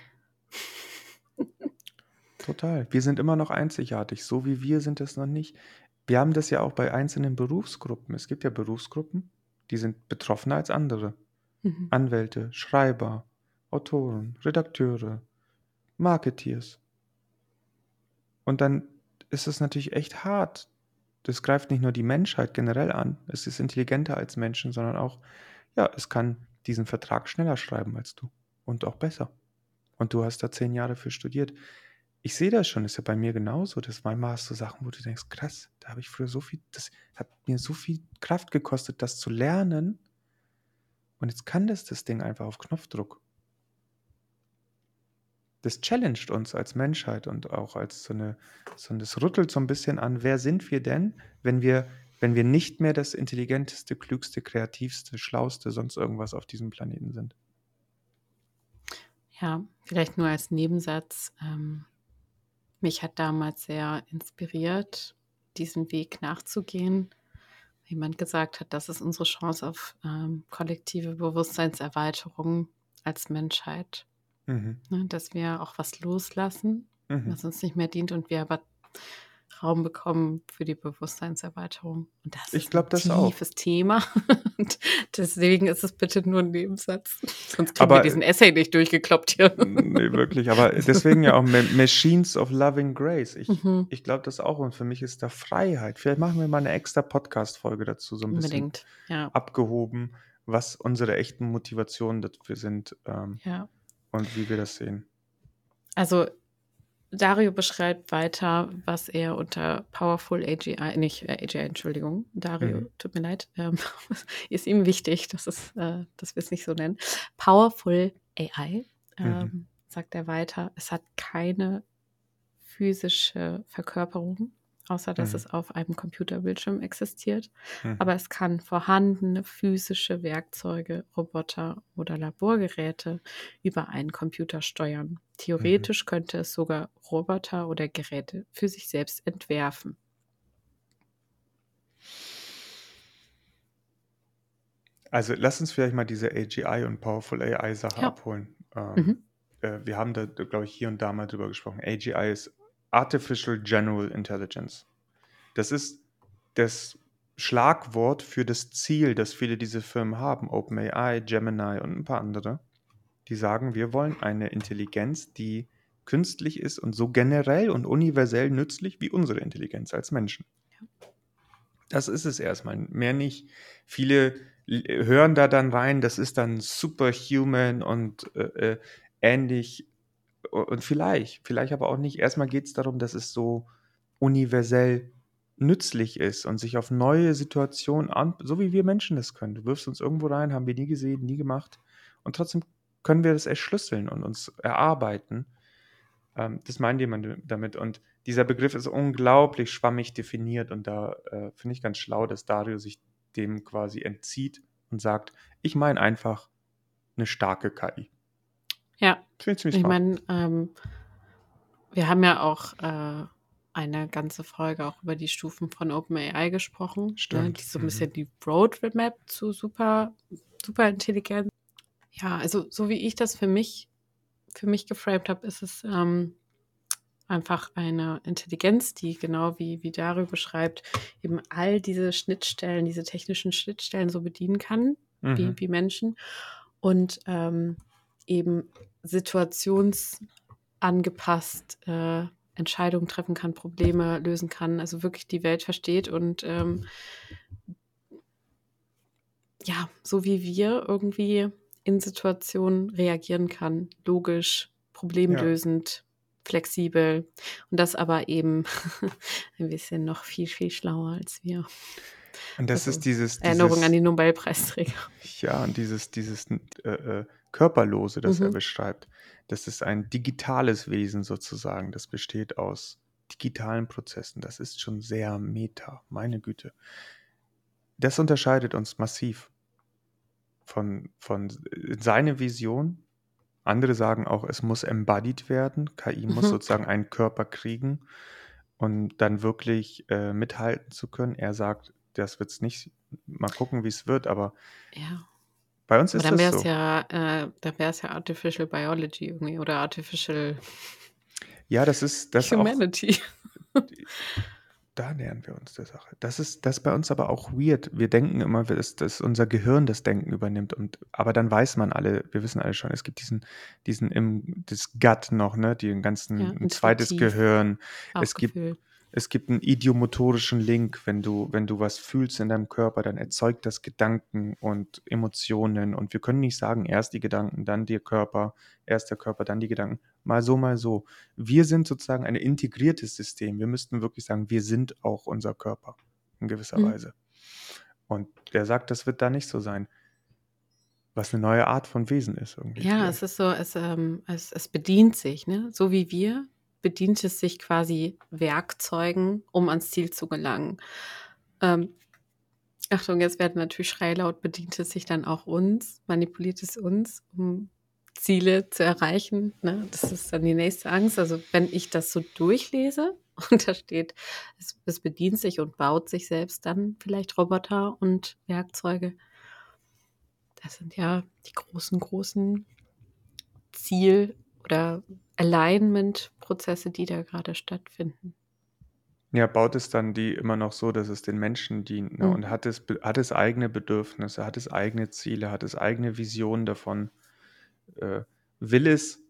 Total. Wir sind immer noch einzigartig. So wie wir sind es noch nicht. Wir haben das ja auch bei einzelnen Berufsgruppen. Es gibt ja Berufsgruppen, die sind betroffener als andere. Mhm. Anwälte, Schreiber, Autoren, Redakteure, Marketeers. Und dann ist es natürlich echt hart. Das greift nicht nur die Menschheit generell an. Es ist intelligenter als Menschen, sondern auch, ja, es kann diesen Vertrag schneller schreiben als du. Und auch besser. Und du hast da zehn Jahre für studiert. Ich sehe das schon, ist ja bei mir genauso. Das manchmal hast du Sachen, wo du denkst, krass, da habe ich früher so viel, das hat mir so viel Kraft gekostet, das zu lernen. Und jetzt kann das das Ding einfach auf Knopfdruck. Das challenged uns als Menschheit und auch als so eine, so das rüttelt so ein bisschen an, wer sind wir denn, wenn wir, wenn wir nicht mehr das intelligenteste, klügste, kreativste, schlauste, sonst irgendwas auf diesem Planeten sind. Ja, vielleicht nur als Nebensatz. Ähm, mich hat damals sehr inspiriert, diesen Weg nachzugehen. Jemand gesagt hat, das ist unsere Chance auf ähm, kollektive Bewusstseinserweiterung als Menschheit. Mhm. Ne, dass wir auch was loslassen, Mhm. was uns nicht mehr dient und wir aber Raum bekommen für die Bewusstseinserweiterung. Und das Ich ist ein glaube das auch. tiefes Thema. Und deswegen ist es bitte nur ein Nebensatz. Sonst kriegen wir Aber diesen Essay nicht durchgekloppt hier. nee, wirklich. Aber deswegen ja auch Ma- Machines of Loving Grace. Ich, Mhm, ich glaube das auch. Und für mich ist da Freiheit. Vielleicht machen wir mal eine extra Podcast-Folge dazu, so ein bisschen unbedingt. Ja, abgehoben, was unsere echten Motivationen dafür sind ähm, ja. und wie wir das sehen. Also Dario beschreibt weiter, was er unter Powerful A G I, nicht äh, A G I, Entschuldigung, Dario, Mhm. tut mir leid, ähm, ist ihm wichtig, dass, es, äh, dass wir es nicht so nennen. Powerful A I, ähm, Mhm. sagt er weiter, es hat keine physische Verkörperung, außer dass Mhm. es auf einem Computerbildschirm existiert. Mhm. Aber es kann vorhandene physische Werkzeuge, Roboter oder Laborgeräte über einen Computer steuern. Theoretisch könnte es sogar Roboter oder Geräte für sich selbst entwerfen. Also lass uns vielleicht mal diese A G I und Powerful A I-Sache Ja. abholen. Ähm, Mhm. äh, wir haben da, glaube ich, hier und da mal drüber gesprochen. A G I ist Artificial General Intelligence. Das ist das Schlagwort für das Ziel, das viele dieser Firmen haben. OpenAI, Gemini und ein paar andere. Die sagen, wir wollen eine Intelligenz, die künstlich ist und so generell und universell nützlich wie unsere Intelligenz als Menschen. Das ist es erstmal, mehr nicht. Viele l- hören da dann rein, das ist dann superhuman und äh, äh, ähnlich und vielleicht, vielleicht aber auch nicht. Erstmal geht es darum, dass es so universell nützlich ist und sich auf neue Situationen an, so wie wir Menschen das können. Du wirfst uns irgendwo rein, haben wir nie gesehen, nie gemacht und trotzdem können wir das erschlüsseln und uns erarbeiten. Ähm, das meint jemand damit. Und dieser Begriff ist unglaublich schwammig definiert und da äh, finde ich ganz schlau, dass Dario sich dem quasi entzieht und sagt, ich meine einfach eine starke K I. Ja, Finde ich ziemlich ich smart. meine, ähm, wir haben ja auch äh, eine ganze Folge auch über die Stufen von OpenAI gesprochen, ne, Stimmt. die so ein Mhm. bisschen die Roadmap zu super, super Intelligenz. Ja, also so wie ich das für mich, für mich geframed habe, ist es ähm, einfach eine Intelligenz, die genau wie, wie Dario beschreibt, eben all diese Schnittstellen, diese technischen Schnittstellen so bedienen kann, Mhm. wie, wie Menschen und ähm, eben situationsangepasst äh, Entscheidungen treffen kann, Probleme lösen kann, also wirklich die Welt versteht und ähm, ja, so wie wir irgendwie in Situationen reagieren kann, logisch, problemlösend, flexibel und das aber eben ein bisschen noch viel, viel schlauer als wir. Und das Also ist dieses, Erinnerung an dieses, die Nobelpreisträger. ja, und dieses, dieses äh, äh, Körperlose, das er Mhm. beschreibt, das ist ein digitales Wesen sozusagen. Das besteht aus digitalen Prozessen. Das ist schon sehr meta, meine Güte. Das unterscheidet uns massiv von, von seiner Vision. Andere sagen auch, es muss embodied werden. K I muss Mhm. sozusagen einen Körper kriegen und dann wirklich äh, mithalten zu können. Er sagt, das wird es nicht. Mal gucken, wie es wird, aber Ja. bei uns Aber ist dann das wäre es so. ja, äh, dann wäre es ja Artificial Biology irgendwie oder Artificial Ja, das ist das auch, Humanity. da nähern wir uns der Sache. Das ist das ist bei uns aber auch weird. Wir denken immer, dass, dass unser Gehirn das Denken übernimmt. Und, aber dann weiß man alle, wir wissen alle schon, es gibt diesen, diesen im, das Gut noch, ne, den Ja, ganzen, ein zweites intuitiv Gehirn. Es gibt, Bauchgefühl. es gibt einen idiomotorischen Link, wenn du, wenn du was fühlst in deinem Körper, dann erzeugt das Gedanken und Emotionen. Und wir können nicht sagen, erst die Gedanken, dann der Körper, erst der Körper, dann die Gedanken. Mal so, mal so. Wir sind sozusagen ein integriertes System. Wir müssten wirklich sagen, wir sind auch unser Körper in gewisser Mhm. Weise. Und der sagt, das wird da nicht so sein. Was eine neue Art von Wesen ist irgendwie Ja, vielleicht. es ist so, es, ähm, es, es bedient sich, ne? So wie wir, bedient es sich quasi Werkzeugen, um ans Ziel zu gelangen. Ähm, Achtung, jetzt werden natürlich Schreie laut, bedient es sich dann auch uns, manipuliert es uns, um Ziele zu erreichen. Ne? Das ist dann die nächste Angst. Also wenn ich das so durchlese und da steht, es, es bedient sich und baut sich selbst dann vielleicht Roboter und Werkzeuge. Das sind ja die großen, großen Ziel- oder Alignment-Prozesse, die da gerade stattfinden. Ja, baut es dann die immer noch so, dass es den Menschen dient, ne? Und Mhm. hat es, be- hat es eigene Bedürfnisse, hat es eigene Ziele, hat es eigene Visionen davon, äh, will es,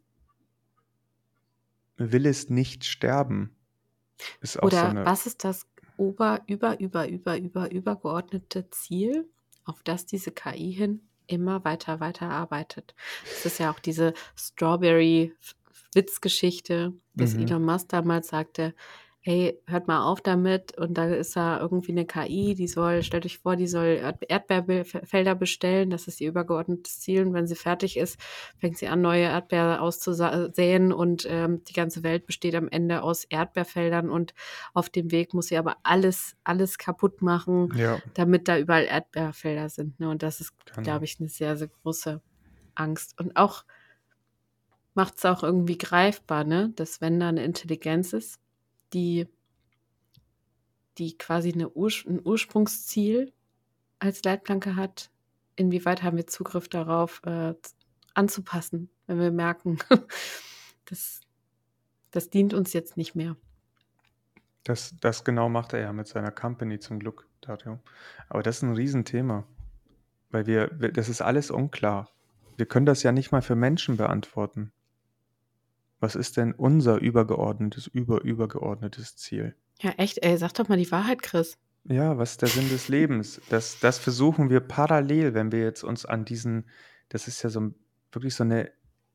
will es nicht sterben, ist auch so Oder eine, was ist das ober, über, über, über, über, übergeordnete Ziel, auf das diese K I hin immer weiter, weiter arbeitet? Das ist ja auch diese Strawberry-Witzgeschichte, dass mhm. Elon Musk damals sagte, hey, hört mal auf damit. Und da ist da irgendwie eine K I, die soll, stellt euch vor, die soll Erd- Erdbeerfelder bestellen. Das ist ihr übergeordnetes Ziel. Und wenn sie fertig ist, fängt sie an, neue Erdbeeren auszusäen. Und ähm, die ganze Welt besteht am Ende aus Erdbeerfeldern. Und auf dem Weg muss sie aber alles, alles kaputt machen, Ja, damit da überall Erdbeerfelder sind. Ne? Und das ist, genau. glaube ich, eine sehr, sehr große Angst. Und auch macht es auch irgendwie greifbar, ne? Dass wenn da eine Intelligenz ist, die die quasi eine Urs ein Ursprungsziel als Leitplanke hat, inwieweit haben wir Zugriff darauf, äh, z anzupassen, wenn wir merken, das das dient uns jetzt nicht mehr. Das, das genau macht er ja mit seiner Company zum Glück, Dario. Aber das ist ein Riesenthema, weil wir, wir, das ist alles unklar. Wir können das ja nicht mal für Menschen beantworten. Was ist denn unser übergeordnetes, überübergeordnetes Ziel? Ja, echt, ey, sag doch mal die Wahrheit, Chris. Ja, was ist der Sinn des Lebens? Das, das versuchen wir parallel, wenn wir jetzt uns an diesen, das ist ja so ein, wirklich so eine,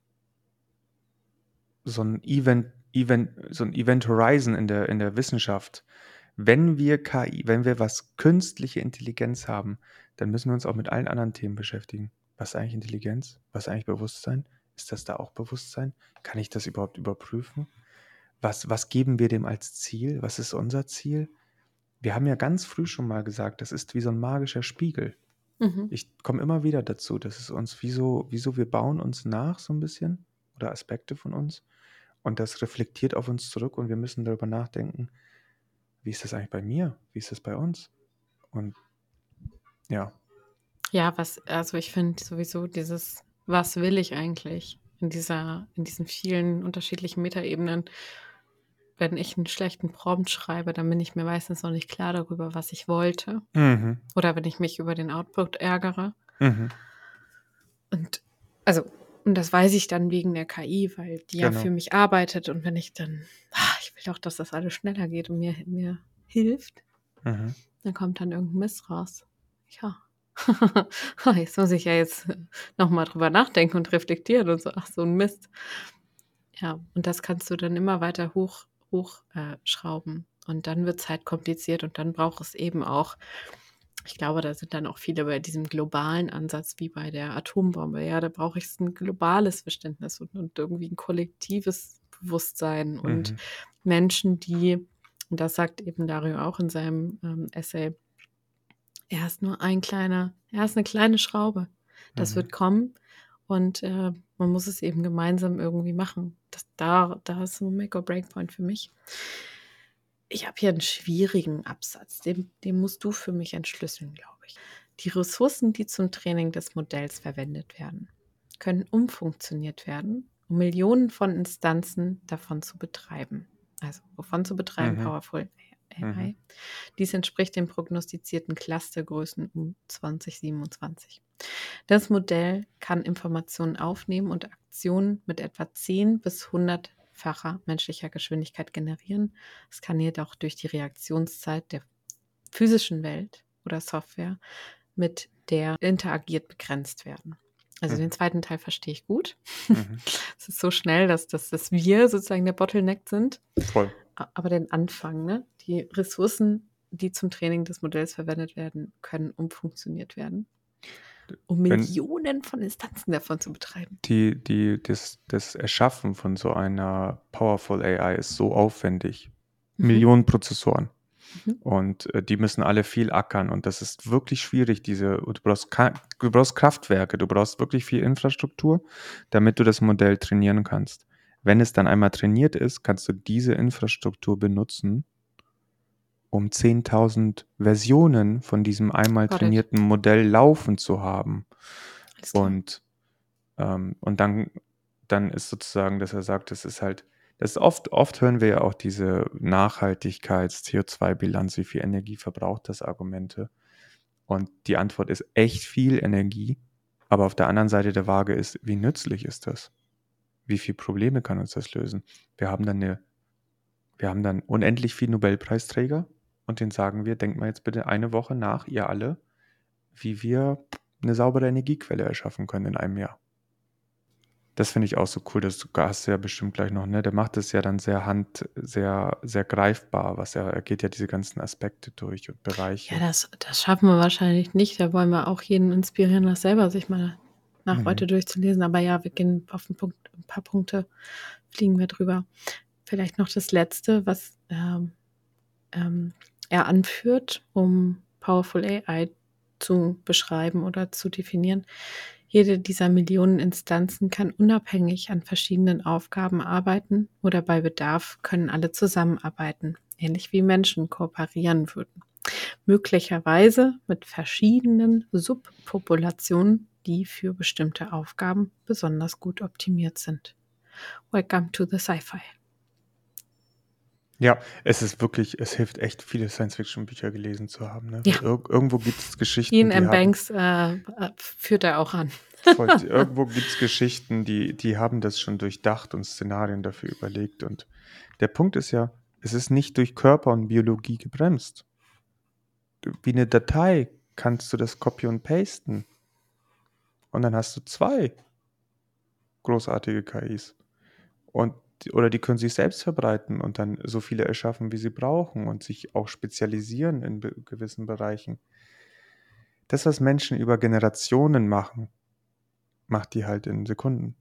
so ein Event, Event, so ein Event Horizon in der, in der Wissenschaft. Wenn wir K I, wenn wir was künstliche Intelligenz haben, dann müssen wir uns auch mit allen anderen Themen beschäftigen. Was ist eigentlich Intelligenz? Was ist eigentlich Bewusstsein? Ist das da auch Bewusstsein? Kann ich das überhaupt überprüfen? Was, was geben wir dem als Ziel? Was ist unser Ziel? Wir haben ja ganz früh schon mal gesagt, das ist wie so ein magischer Spiegel. Mhm. Ich komme immer wieder dazu, dass es uns wie so, wie so, wir bauen uns nach so ein bisschen oder Aspekte von uns und das reflektiert auf uns zurück und wir müssen darüber nachdenken, wie ist das eigentlich bei mir? Wie ist das bei uns? Und ja, Ja, was, also ich finde sowieso dieses, was will ich eigentlich in dieser, in diesen vielen unterschiedlichen Metaebenen, wenn ich einen schlechten Prompt schreibe, dann bin ich mir meistens noch nicht klar darüber, was ich wollte. mhm, Oder wenn ich mich über den Output ärgere. mhm, Und also, und das weiß ich dann wegen der K I, weil die ja genau. für mich arbeitet. Und wenn ich dann, ah, ich will doch, dass das alles schneller geht und mir, mir hilft, Mhm. dann kommt dann irgendein Mist raus. Ja. Jetzt muss ich ja jetzt nochmal drüber nachdenken und reflektieren und so, ach, so ein Mist. Ja, und das kannst du dann immer weiter hoch, hoch äh, schrauben. Und dann wird es halt kompliziert und dann braucht es eben auch, ich glaube, da sind dann auch viele bei diesem globalen Ansatz wie bei der Atombombe. Ja, da brauche ich ein globales Verständnis und, und irgendwie ein kollektives Bewusstsein und Mhm. Menschen, die, und das sagt eben Dario auch in seinem ähm, Essay, er ist nur ein kleiner, er ist eine kleine Schraube. Das Mhm. wird kommen und äh, man muss es eben gemeinsam irgendwie machen. Das, da, da ist so ein Make-or-Break-Point für mich. Ich habe hier einen schwierigen Absatz, den, den musst du für mich entschlüsseln, glaube ich. Die Ressourcen, die zum Training des Modells verwendet werden, können umfunktioniert werden, um Millionen von Instanzen davon zu betreiben. Also wovon zu betreiben? Mhm. Powerful A I. Mhm. Dies entspricht den prognostizierten Clustergrößen um zwanzig siebenundzwanzig. Das Modell kann Informationen aufnehmen und Aktionen mit etwa zehn bis hundertfacher menschlicher Geschwindigkeit generieren. Es kann jedoch durch die Reaktionszeit der physischen Welt oder Software, mit der interagiert, begrenzt werden. Also den Mhm. zweiten Teil verstehe ich gut. Mhm. Es ist so schnell, dass, dass, dass wir sozusagen der Bottleneck sind. Voll. A- Aber den Anfang, ne? Die Ressourcen, die zum Training des Modells verwendet werden, können umfunktioniert werden, um Wenn Millionen von Instanzen davon zu betreiben. die, die, das, das Erschaffen von so einer Powerful A I ist so aufwendig. Mhm. Millionen Prozessoren. Mhm. Und äh, die müssen alle viel ackern. Und das ist wirklich schwierig. Diese, du brauchst, Ka- du brauchst Kraftwerke, du brauchst wirklich viel Infrastruktur, damit du das Modell trainieren kannst. Wenn es dann einmal trainiert ist, kannst du diese Infrastruktur benutzen, um zehntausend Versionen von diesem einmal Got it. trainierten Modell laufen zu haben. Alles klar. Und, ähm, und dann, dann ist sozusagen, dass er sagt, das ist halt, das ist oft, oft hören wir ja auch diese Nachhaltigkeits-C O zwei Bilanz, wie viel Energie verbraucht das Argumente. Und die Antwort ist echt viel Energie. Aber auf der anderen Seite der Waage ist, wie nützlich ist das? Wie viele Probleme kann uns das lösen? Wir haben dann eine, wir haben dann unendlich viele Nobelpreisträger und denen sagen wir, denkt mal jetzt bitte eine Woche nach, ihr alle, wie wir eine saubere Energiequelle erschaffen können in einem Jahr. Das finde ich auch so cool, das hast du ja bestimmt gleich noch, ne? Der macht es ja dann sehr hand, sehr, sehr greifbar, was er, er geht ja diese ganzen Aspekte durch und Bereiche. Ja, das, das schaffen wir wahrscheinlich nicht. Da wollen wir auch jeden inspirieren, das selber sich mal nach Mhm. heute durchzulesen. Aber ja, wir gehen auf einen Punkt, ein paar Punkte, fliegen wir drüber. Vielleicht noch das Letzte, was ähm, ähm, er anführt, um Powerful A I zu beschreiben oder zu definieren. Jede dieser Millionen Instanzen kann unabhängig an verschiedenen Aufgaben arbeiten oder bei Bedarf können alle zusammenarbeiten, ähnlich wie Menschen kooperieren würden. Möglicherweise mit verschiedenen Subpopulationen, die für bestimmte Aufgaben besonders gut optimiert sind. Welcome to the Sci-Fi. Ja, es ist wirklich, es hilft echt, viele Science-Fiction-Bücher gelesen zu haben. Ne? Ja. Ir irgendwo gibt es Geschichten, Ian die M. haben, Banks äh, führt er auch an. voll. Irgendwo gibt es Geschichten, die, die haben das schon durchdacht und Szenarien dafür überlegt. Und der Punkt ist ja, es ist nicht durch Körper und Biologie gebremst. Wie eine Datei kannst du das copy und pasten. Und dann hast du zwei großartige K Is. Und, oder die können sich selbst verbreiten und dann so viele erschaffen, wie sie brauchen und sich auch spezialisieren in be- gewissen Bereichen. Das, was Menschen über Generationen machen, macht die halt in Sekunden.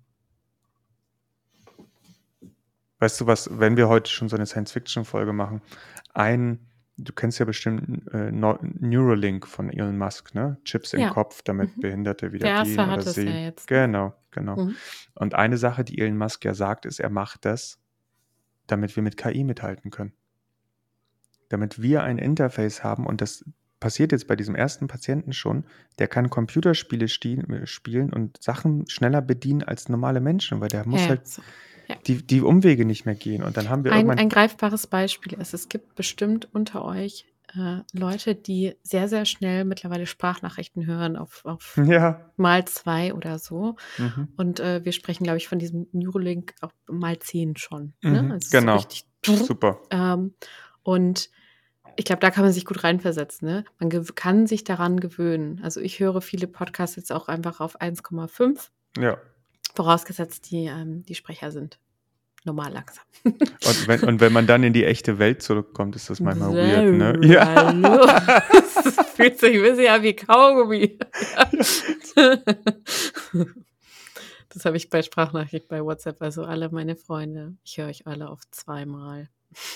Weißt du was, wenn wir heute schon so eine Science-Fiction-Folge machen, ein, du kennst ja bestimmt äh, Neu- Neuralink von Elon Musk, ne? Chips im Ja. Kopf, damit Mhm. Behinderte wieder Der gehen erste oder hat es ja sehen. jetzt. Ne? Genau, genau. Mhm. Und eine Sache, die Elon Musk ja sagt, ist, er macht das, damit wir mit K I mithalten können. Damit wir ein Interface haben, und das passiert jetzt bei diesem ersten Patienten schon, der kann Computerspiele stie- spielen und Sachen schneller bedienen als normale Menschen, weil der muss Ja, ja, halt so. Ja. die, die Umwege nicht mehr gehen. Und dann haben wir Ein, irgendwann. ein greifbares Beispiel ist, es gibt bestimmt unter euch äh, Leute, die sehr, sehr schnell mittlerweile Sprachnachrichten hören auf, auf Ja. mal zwei oder so. Mhm. Und äh, wir sprechen, glaube ich, von diesem Neuralink auch mal zehn schon. Ne? Mhm. Also Genau. so richtig. Super. Ähm, und ich glaube, da kann man sich gut reinversetzen. Ne? Man gew- kann sich daran gewöhnen. Also ich höre viele Podcasts jetzt auch einfach auf eins Komma fünf, Ja. vorausgesetzt die, ähm, die Sprecher sind normal langsam. Und wenn, und wenn man dann in die echte Welt zurückkommt, ist das manchmal Sehr weird, ne? hallo. Ja. Das fühlt sich ein bisschen an wie Kaugummi. Das habe ich bei Sprachnachricht bei WhatsApp, also alle meine Freunde. Ich höre euch alle auf zweimal.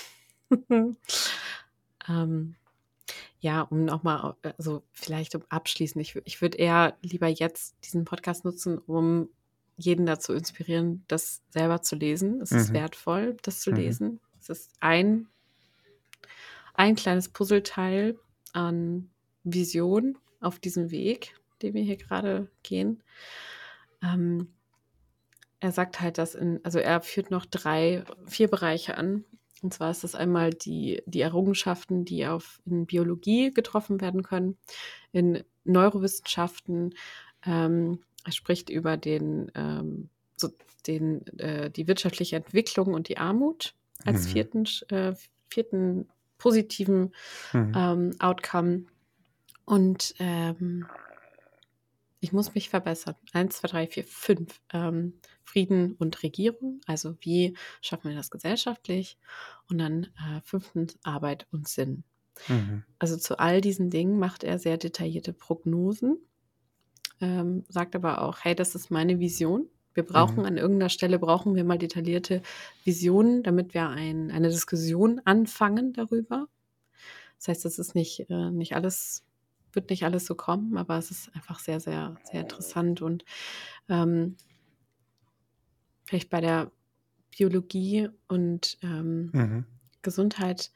ähm, ja, um nochmal, also vielleicht um abschließend, ich, wür- ich würde eher lieber jetzt diesen Podcast nutzen, um jeden dazu inspirieren, das selber zu lesen. Es ist Mhm. wertvoll, das zu Mhm. lesen. Es ist ein, ein kleines Puzzleteil an Vision auf diesem Weg, den wir hier gerade gehen. Ähm, er sagt halt, dass in, also er führt noch drei, vier Bereiche an. Und zwar ist das einmal die, die Errungenschaften, die auf in Biologie getroffen werden können, in Neurowissenschaften. Ähm, er spricht über den, ähm, so den, äh, die wirtschaftliche Entwicklung und die Armut als Mhm. vierten, äh, vierten positiven Mhm. ähm, Outcome. Und ähm, ich muss mich verbessern. Eins, zwei, drei, vier, fünf. Ähm, Frieden und Regierung. Also wie schaffen wir das gesellschaftlich? Und dann äh, fünftens Arbeit und Sinn. Mhm. Also zu all diesen Dingen macht er sehr detaillierte Prognosen. Ähm, sagt aber auch, hey, das ist meine Vision. Wir brauchen Mhm. an irgendeiner Stelle, brauchen wir mal detaillierte Visionen, damit wir ein, eine Diskussion anfangen darüber. Das heißt, es ist nicht, äh, nicht alles, wird nicht alles so kommen, aber es ist einfach sehr, sehr, sehr interessant und ähm, vielleicht bei der Biologie und ähm, Mhm. Gesundheit,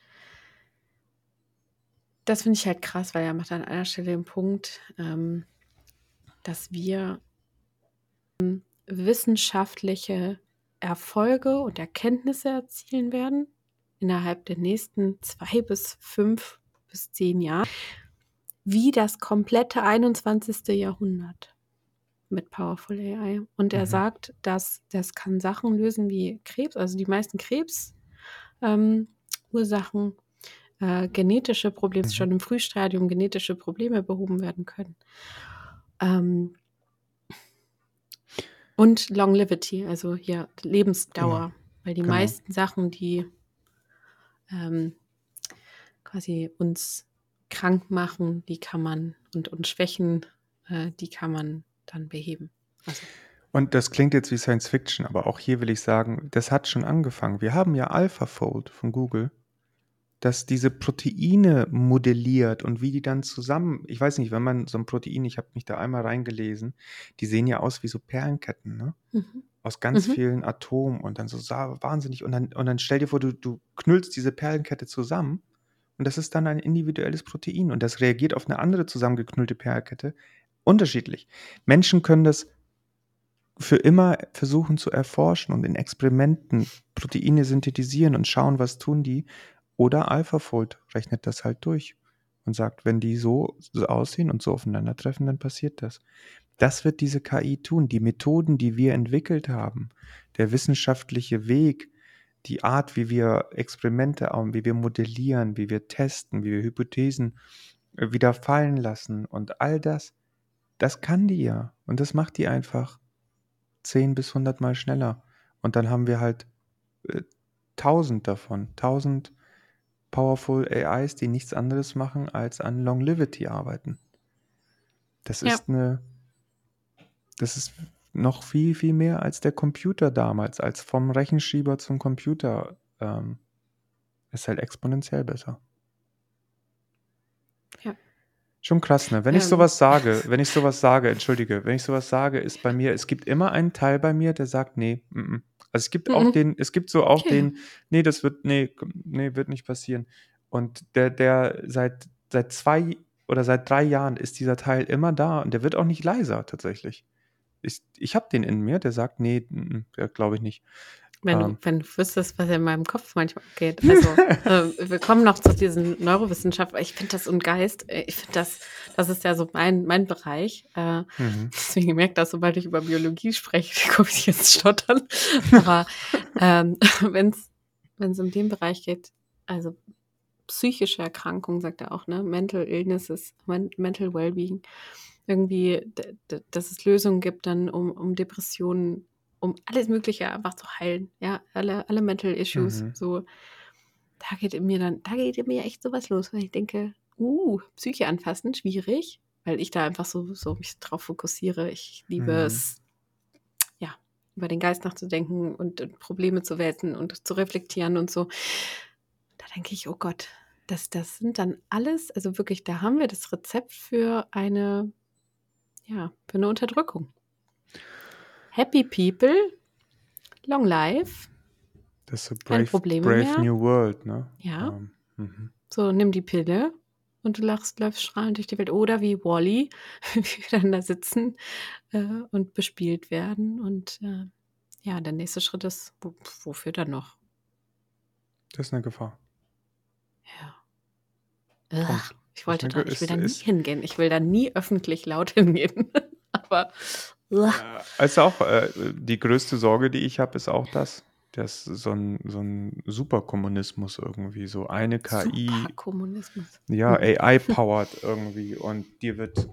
das finde ich halt krass, weil er macht an einer Stelle den Punkt, ähm, dass wir wissenschaftliche Erfolge und Erkenntnisse erzielen werden innerhalb der nächsten zwei bis fünf bis zehn Jahre, wie das komplette einundzwanzigste Jahrhundert mit Powerful A I. Und er Mhm. sagt, dass das kann Sachen lösen wie Krebs, also die meisten Krebsursachen, ähm, äh, genetische Probleme, Mhm. schon im Frühstadium genetische Probleme behoben werden können. Ähm, und Longevity, also hier Lebensdauer, Genau. weil die Genau. meisten Sachen, die ähm, quasi uns krank machen, die kann man und uns schwächen, äh, die kann man dann beheben. Also Und das klingt jetzt wie Science Fiction, aber auch hier will ich sagen, das hat schon angefangen. Wir haben ja AlphaFold von Google, das diese Proteine modelliert und wie die dann zusammen, ich weiß nicht, wenn man so ein Protein, ich habe mich da einmal reingelesen, die sehen ja aus wie so Perlenketten, ne? mhm. Aus ganz Mhm. vielen Atomen und dann so sa- wahnsinnig. Und dann, und dann stell dir vor, du, du knüllst diese Perlenkette zusammen und das ist dann ein individuelles Protein und das reagiert auf eine andere zusammengeknüllte Perlenkette unterschiedlich. Menschen können das für immer versuchen zu erforschen und in Experimenten Proteine synthetisieren und schauen, was tun die. Oder AlphaFold rechnet das halt durch und sagt, wenn die so, so aussehen und so aufeinandertreffen, dann passiert das. Das wird diese K I tun. Die Methoden, die wir entwickelt haben, der wissenschaftliche Weg, die Art, wie wir Experimente haben, wie wir modellieren, wie wir testen, wie wir Hypothesen äh, wieder fallen lassen und all das, das kann die ja. Und das macht die einfach zehn bis hundert Mal schneller. Und dann haben wir halt äh, tausend davon, tausend powerful A Is, die nichts anderes machen, als an Longevity arbeiten. Das Ja. ist eine, das ist noch viel, viel mehr als der Computer damals, als vom Rechenschieber zum Computer. Ähm, ist halt exponentiell besser. Ja. Schon krass, ne? Wenn ich Ähm, sowas sage, wenn ich sowas sage, entschuldige, wenn ich sowas sage, ist bei mir, es gibt immer einen Teil bei mir, der sagt, nee, mm, mm. Also es gibt auch mhm. den, es gibt so auch Okay. den, nee, das wird, nee, komm, nee, wird nicht passieren. Und der, der seit, seit zwei oder seit drei Jahren ist dieser Teil immer da und der wird auch nicht leiser tatsächlich. Ich, ich habe den in mir, der sagt, nee, mm, mm, ja, glaube ich nicht. Wenn du, Ähm, wenn du wüsstest, was in meinem Kopf manchmal abgeht. Also, äh, wir kommen noch zu diesen Neurowissenschaften. Ich finde das und Geist, äh, ich finde das, das ist ja so mein, mein Bereich. Äh, mhm. deswegen gemerkt, dass sobald ich über Biologie spreche, komme ich jetzt stottern. Aber ähm, wenn es wenn es um den Bereich geht, also psychische Erkrankungen, sagt er auch, ne? Mental Illnesses, men Mental Wellbeing, irgendwie, d- d- dass es Lösungen gibt dann, um, um Depressionen, um alles Mögliche einfach zu heilen. Ja, alle, alle Mental Issues, Mhm. so, da geht in mir dann, da geht in mir echt sowas los, weil ich denke, uh, Psyche anfassen, schwierig, weil ich da einfach so, so mich drauf fokussiere. Ich liebe Mhm. es, ja, über den Geist nachzudenken und, und Probleme zu wälzen und zu reflektieren und so. Da denke ich, oh Gott, das, das sind dann alles, also wirklich, da haben wir das Rezept für eine, ja, für eine Unterdrückung. Happy People, Long Life, Das ist so keine Brave, Probleme Brave mehr. New World, ne? Ja, Ähm, mhm. so nimm die Pille und du lachst, läufst strahlend durch die Welt. Oder wie Wall-E, wie wir dann da sitzen äh, und bespielt werden. Und äh, ja, der nächste Schritt ist, wo, wofür dann noch? Das ist eine Gefahr. Ja. Punkt. Ugh, ich Das ist wollte eine da, Ge ich will ist da nie ist hingehen. Ich will da nie öffentlich laut hingehen. Aber ugh. äh, ist auch, äh, die größte Sorge, die ich habe, ist auch das, dass so ein so 'n Superkommunismus irgendwie, so eine K I, Superkommunismus. ja, Mhm. A I-powered irgendwie und dir wird,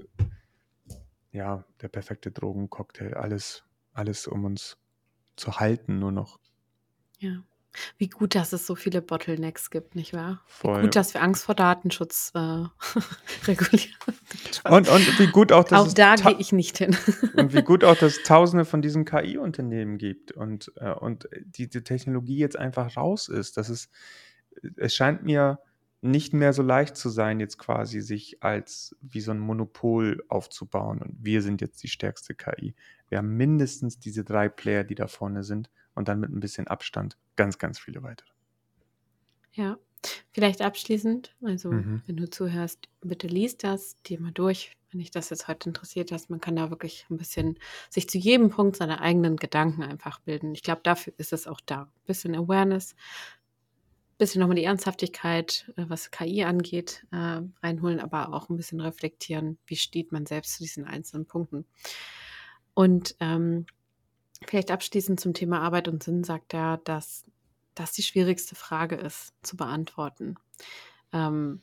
ja, der perfekte Drogencocktail, alles alles, um uns zu halten nur noch. Ja. Wie gut, dass es so viele Bottlenecks gibt, nicht wahr? Wie Voll. gut, dass wir Angst vor Datenschutz äh, regulieren. Spaß. Und und wie gut auch, dass Auch es da gehe ta ich nicht hin. und wie gut auch, dass es Tausende von diesen K I-Unternehmen gibt und, äh, und diese Technologie jetzt einfach raus ist. Das ist es scheint mir nicht mehr so leicht zu sein, jetzt quasi sich als wie so ein Monopol aufzubauen und wir sind jetzt die stärkste K I. Wir haben mindestens diese drei Player, die da vorne sind und dann mit ein bisschen Abstand ganz, ganz viele weitere. Ja, vielleicht abschließend, also Mhm. wenn du zuhörst, bitte lies das dir mal durch, wenn dich das jetzt heute interessiert hast. Man kann da wirklich ein bisschen sich zu jedem Punkt seine eigenen Gedanken einfach bilden. Ich glaube, dafür ist es auch da. Ein bisschen Awareness, ein bisschen nochmal die Ernsthaftigkeit, äh, was K I angeht, äh, reinholen, aber auch ein bisschen reflektieren, wie steht man selbst zu diesen einzelnen Punkten. Und ähm, vielleicht abschließend zum Thema Arbeit und Sinn sagt er, dass das die schwierigste Frage ist zu beantworten. Ähm,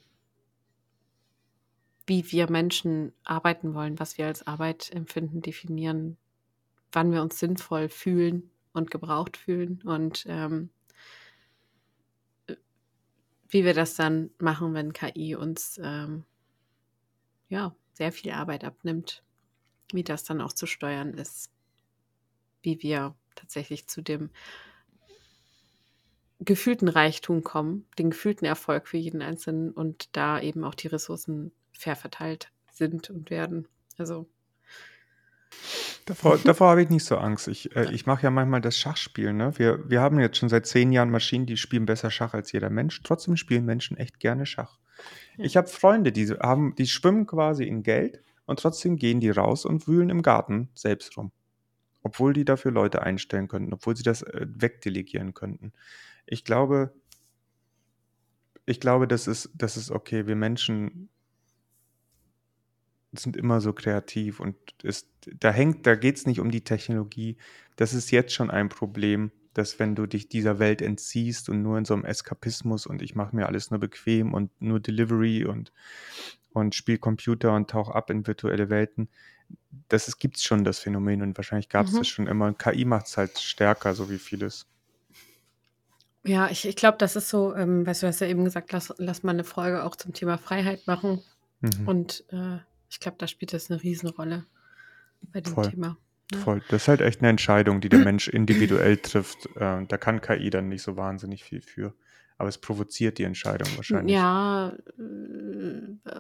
wie wir Menschen arbeiten wollen, was wir als Arbeit empfinden, definieren, wann wir uns sinnvoll fühlen und gebraucht fühlen und ähm, wie wir das dann machen, wenn K I uns ähm, ja, sehr viel Arbeit abnimmt, wie das dann auch zu steuern ist, wie wir tatsächlich zu dem gefühlten Reichtum kommen, den gefühlten Erfolg für jeden Einzelnen und da eben auch die Ressourcen fair verteilt sind und werden. Also Davor davor habe ich nicht so Angst. Ich, äh, ich mache ja manchmal das Schachspiel, ne? Wir wir haben jetzt schon seit zehn Jahren Maschinen, die spielen besser Schach als jeder Mensch. Trotzdem spielen Menschen echt gerne Schach. ja, Ich habe Freunde, die so haben die schwimmen quasi in Geld und trotzdem gehen die raus und wühlen im Garten selbst rum, obwohl die dafür Leute einstellen könnten, obwohl sie das, äh, wegdelegieren könnten. Ich glaube ich glaube, das ist das ist okay. Wir Menschen sind immer so kreativ und ist, da hängt, da geht es nicht um die Technologie. Das ist jetzt schon ein Problem, dass wenn du dich dieser Welt entziehst und nur in so einem Eskapismus und ich mache mir alles nur bequem und nur Delivery und, und spiel Computer und tauche ab in virtuelle Welten, das gibt es schon, das Phänomen, und wahrscheinlich gab es Mhm. das schon immer. Und K I macht es halt stärker, so wie vieles. Ja, ich, ich glaube, das ist so, ähm, weißt du, hast ja eben gesagt, lass, lass mal eine Folge auch zum Thema Freiheit machen. Mhm. Und äh, ich glaube, da spielt das eine Riesenrolle bei dem Voll. Thema. Ne? Voll. Das ist halt echt eine Entscheidung, die der Mensch individuell trifft. Äh, da kann K I dann nicht so wahnsinnig viel für. Aber es provoziert die Entscheidung wahrscheinlich. Ja, äh,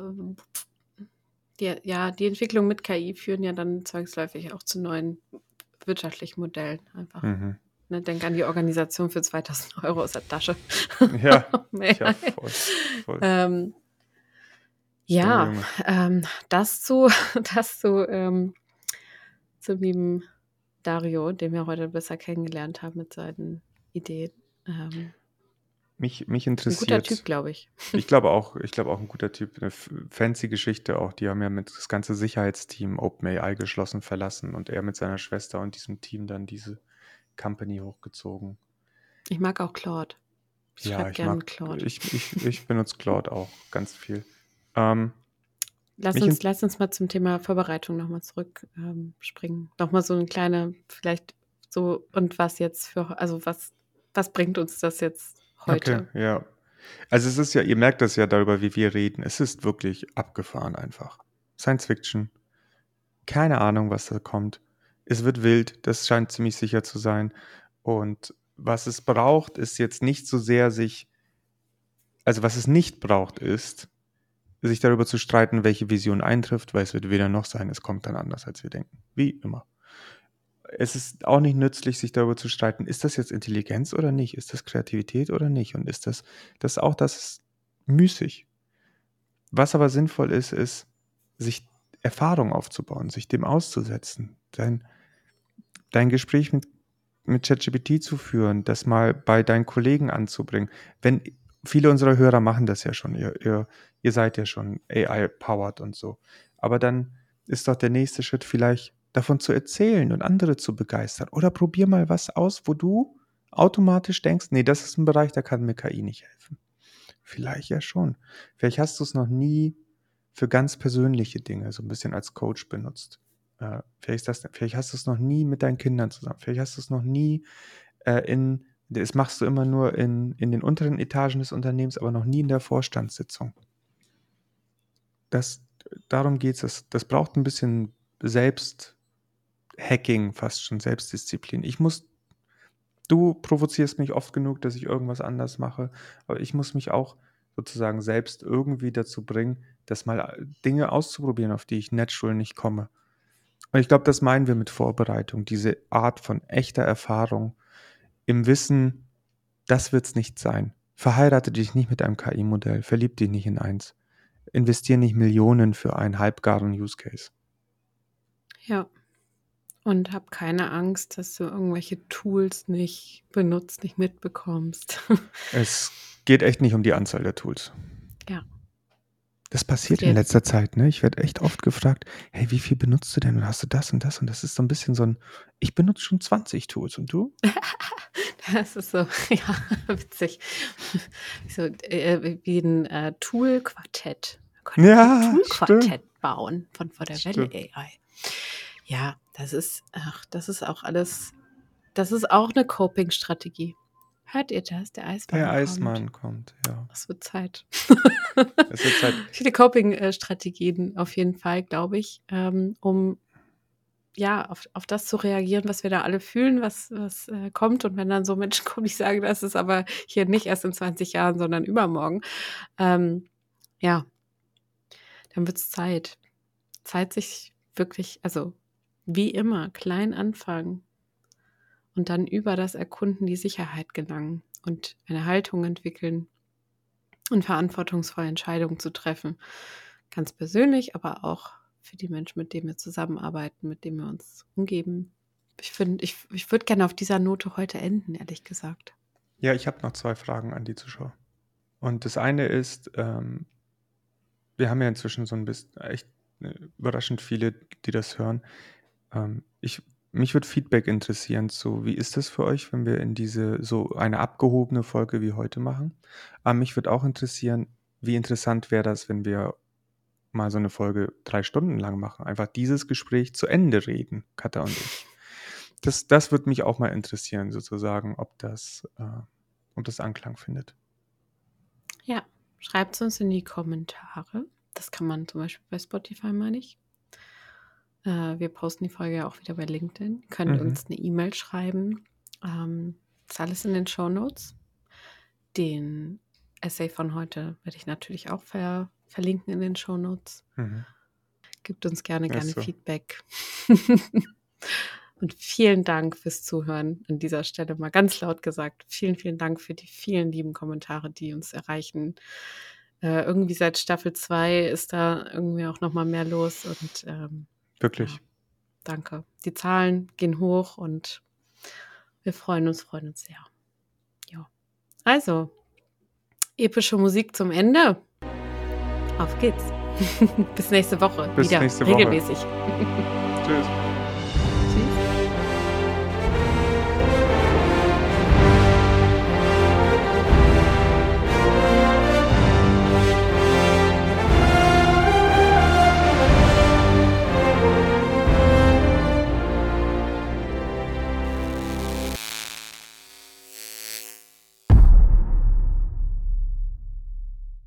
die, ja, die Entwicklung mit K I führen ja dann zwangsläufig auch zu neuen wirtschaftlichen Modellen einfach. Mhm. Ne, denk an die Organisation für zweitausend Euro aus der Tasche. Ja, Mehr. ja, voll. voll. Ähm, Junge, ja, Junge. ähm, das zu, das zu, ähm, zu lieben Dario, den wir heute besser kennengelernt haben mit seinen Ideen. Ähm, Mich, mich ein guter interessiert. Typ, glaube ich. Ich glaube auch, ich glaube auch ein guter Typ. Eine f- fancy Geschichte auch. Die haben ja mit das ganze Sicherheitsteam OpenAI geschlossen verlassen und er mit seiner Schwester und diesem Team dann diese Company hochgezogen. Ich mag auch Claude. Ich Ja, schreibe ich gerne mag, mit Claude. ich, ich, ich benutze Claude auch ganz viel. Ähm, Lass mich uns, in, lass uns mal zum Thema Vorbereitung nochmal zurückspringen. Ähm, springen. Nochmal so eine kleine, vielleicht so, und was jetzt für, also was, was bringt uns das jetzt heute? okay, ja. Also es ist ja, ihr merkt das ja darüber, wie wir reden. Es ist wirklich abgefahren einfach. Science Fiction. Keine Ahnung, was da kommt. Es wird wild, das scheint ziemlich sicher zu sein. Und was es braucht, ist jetzt nicht so sehr sich, also was es nicht braucht, ist, sich darüber zu streiten, welche Vision eintrifft, weil es wird weder noch sein, es kommt dann anders, als wir denken. Wie immer. Es ist auch nicht nützlich, sich darüber zu streiten, ist das jetzt Intelligenz oder nicht? Ist das Kreativität oder nicht? Und ist das, das auch, das ist müßig. Was aber sinnvoll ist, ist, sich Erfahrung aufzubauen, sich dem auszusetzen, dein, dein Gespräch mit, mit ChatGPT zu führen, das mal bei deinen Kollegen anzubringen. Wenn viele unserer Hörer machen das ja schon, ihr, ihr, ihr seid ja schon A I-powered und so. Aber dann ist doch der nächste Schritt vielleicht davon zu erzählen und andere zu begeistern. Oder probier mal was aus, wo du automatisch denkst, nee, das ist ein Bereich, da kann mir K I nicht helfen. Vielleicht ja schon. Vielleicht hast du es noch nie für ganz persönliche Dinge so ein bisschen als Coach benutzt. Äh, vielleicht, ist das, vielleicht hast du es noch nie mit deinen Kindern zusammen. Vielleicht hast du es noch nie äh, in, das machst du immer nur in, in den unteren Etagen des Unternehmens, aber noch nie in der Vorstandssitzung. Das, darum geht es. Das, das braucht ein bisschen Selbsthacking, fast schon Selbstdisziplin. Ich muss, du provozierst mich oft genug, dass ich irgendwas anders mache, aber ich muss mich auch sozusagen selbst irgendwie dazu bringen, das mal Dinge auszuprobieren, auf die ich natural nicht komme. Und ich glaube, das meinen wir mit Vorbereitung, diese Art von echter Erfahrung im Wissen, das wird's nicht sein. Verheirate dich nicht mit einem K I-Modell, verlieb dich nicht in eins. Investier nicht Millionen für einen halbgaren Use Case. Ja. Und hab keine Angst, dass du irgendwelche Tools nicht benutzt, nicht mitbekommst. Es geht echt nicht um die Anzahl der Tools. Ja. Das passiert in Geht. letzter Zeit, ne? Ich werde echt oft gefragt, hey, wie viel benutzt du denn? Und hast du das und das? Und das ist so ein bisschen so ein, ich benutze schon zwanzig Tools und du? Das ist so, ja, witzig. So, äh, wie ein äh, Tool-Quartett. Wir können Ja, ein Tool-Quartett bauen von vor der Welle Stimmt. A I. Ja, das ist, ach, das ist auch alles, das ist auch eine Coping-Strategie. Hört ihr das? Der Eismann Der kommt. Eismann kommt, ja. Es wird Zeit. Es wird Zeit. Viele Coping-Strategien auf jeden Fall, glaube ich, ähm, um ja, auf, auf das zu reagieren, was wir da alle fühlen, was, was äh, kommt. Und wenn dann so Menschen kommen, die sagen, das ist aber hier nicht erst in zwanzig Jahren, sondern übermorgen, ähm, ja, dann wird es Zeit. Zeit, sich wirklich, also wie immer, klein anfangen und dann über das Erkunden die Sicherheit gelangen und eine Haltung entwickeln und verantwortungsvolle Entscheidungen zu treffen. Ganz persönlich, aber auch für die Menschen, mit denen wir zusammenarbeiten, mit denen wir uns umgeben. Ich finde, ich, ich würde gerne auf dieser Note heute enden, ehrlich gesagt. Ja, ich habe noch zwei Fragen an die Zuschauer. Und das eine ist, ähm, wir haben ja inzwischen so ein bisschen echt äh, überraschend viele, die das hören. Ähm, ich mich würde Feedback interessieren zu wie ist das für euch, wenn wir in diese so eine abgehobene Folge wie heute machen? Aber mich würde auch interessieren, wie interessant wäre das, wenn wir mal so eine Folge drei Stunden lang machen? Einfach dieses Gespräch zu Ende reden, Katha und ich. Das das würde mich auch mal interessieren sozusagen, ob das äh, ob das Anklang findet. Ja, schreibt es uns in die Kommentare. Das kann man zum Beispiel bei Spotify, meine ich. Äh, wir posten die Folge ja auch wieder bei LinkedIn. Ihr könnt Mhm. uns eine E-Mail schreiben. Ähm, ist alles in den Shownotes. Den Essay von heute werde ich natürlich auch ver verlinken in den Shownotes. Mhm. Gebt uns gerne, Ach gerne so. Feedback. Und vielen Dank fürs Zuhören an dieser Stelle mal ganz laut gesagt. Vielen, vielen Dank für die vielen lieben Kommentare, die uns erreichen. Äh, irgendwie seit Staffel zwei ist da irgendwie auch noch mal mehr los und ähm, ja, Wirklich. danke. Die Zahlen gehen hoch und wir freuen uns, freuen uns sehr. Ja. Also, epische Musik zum Ende. Auf geht's. Bis nächste Woche. Bis Wieder nächste Woche. regelmäßig. Tschüss.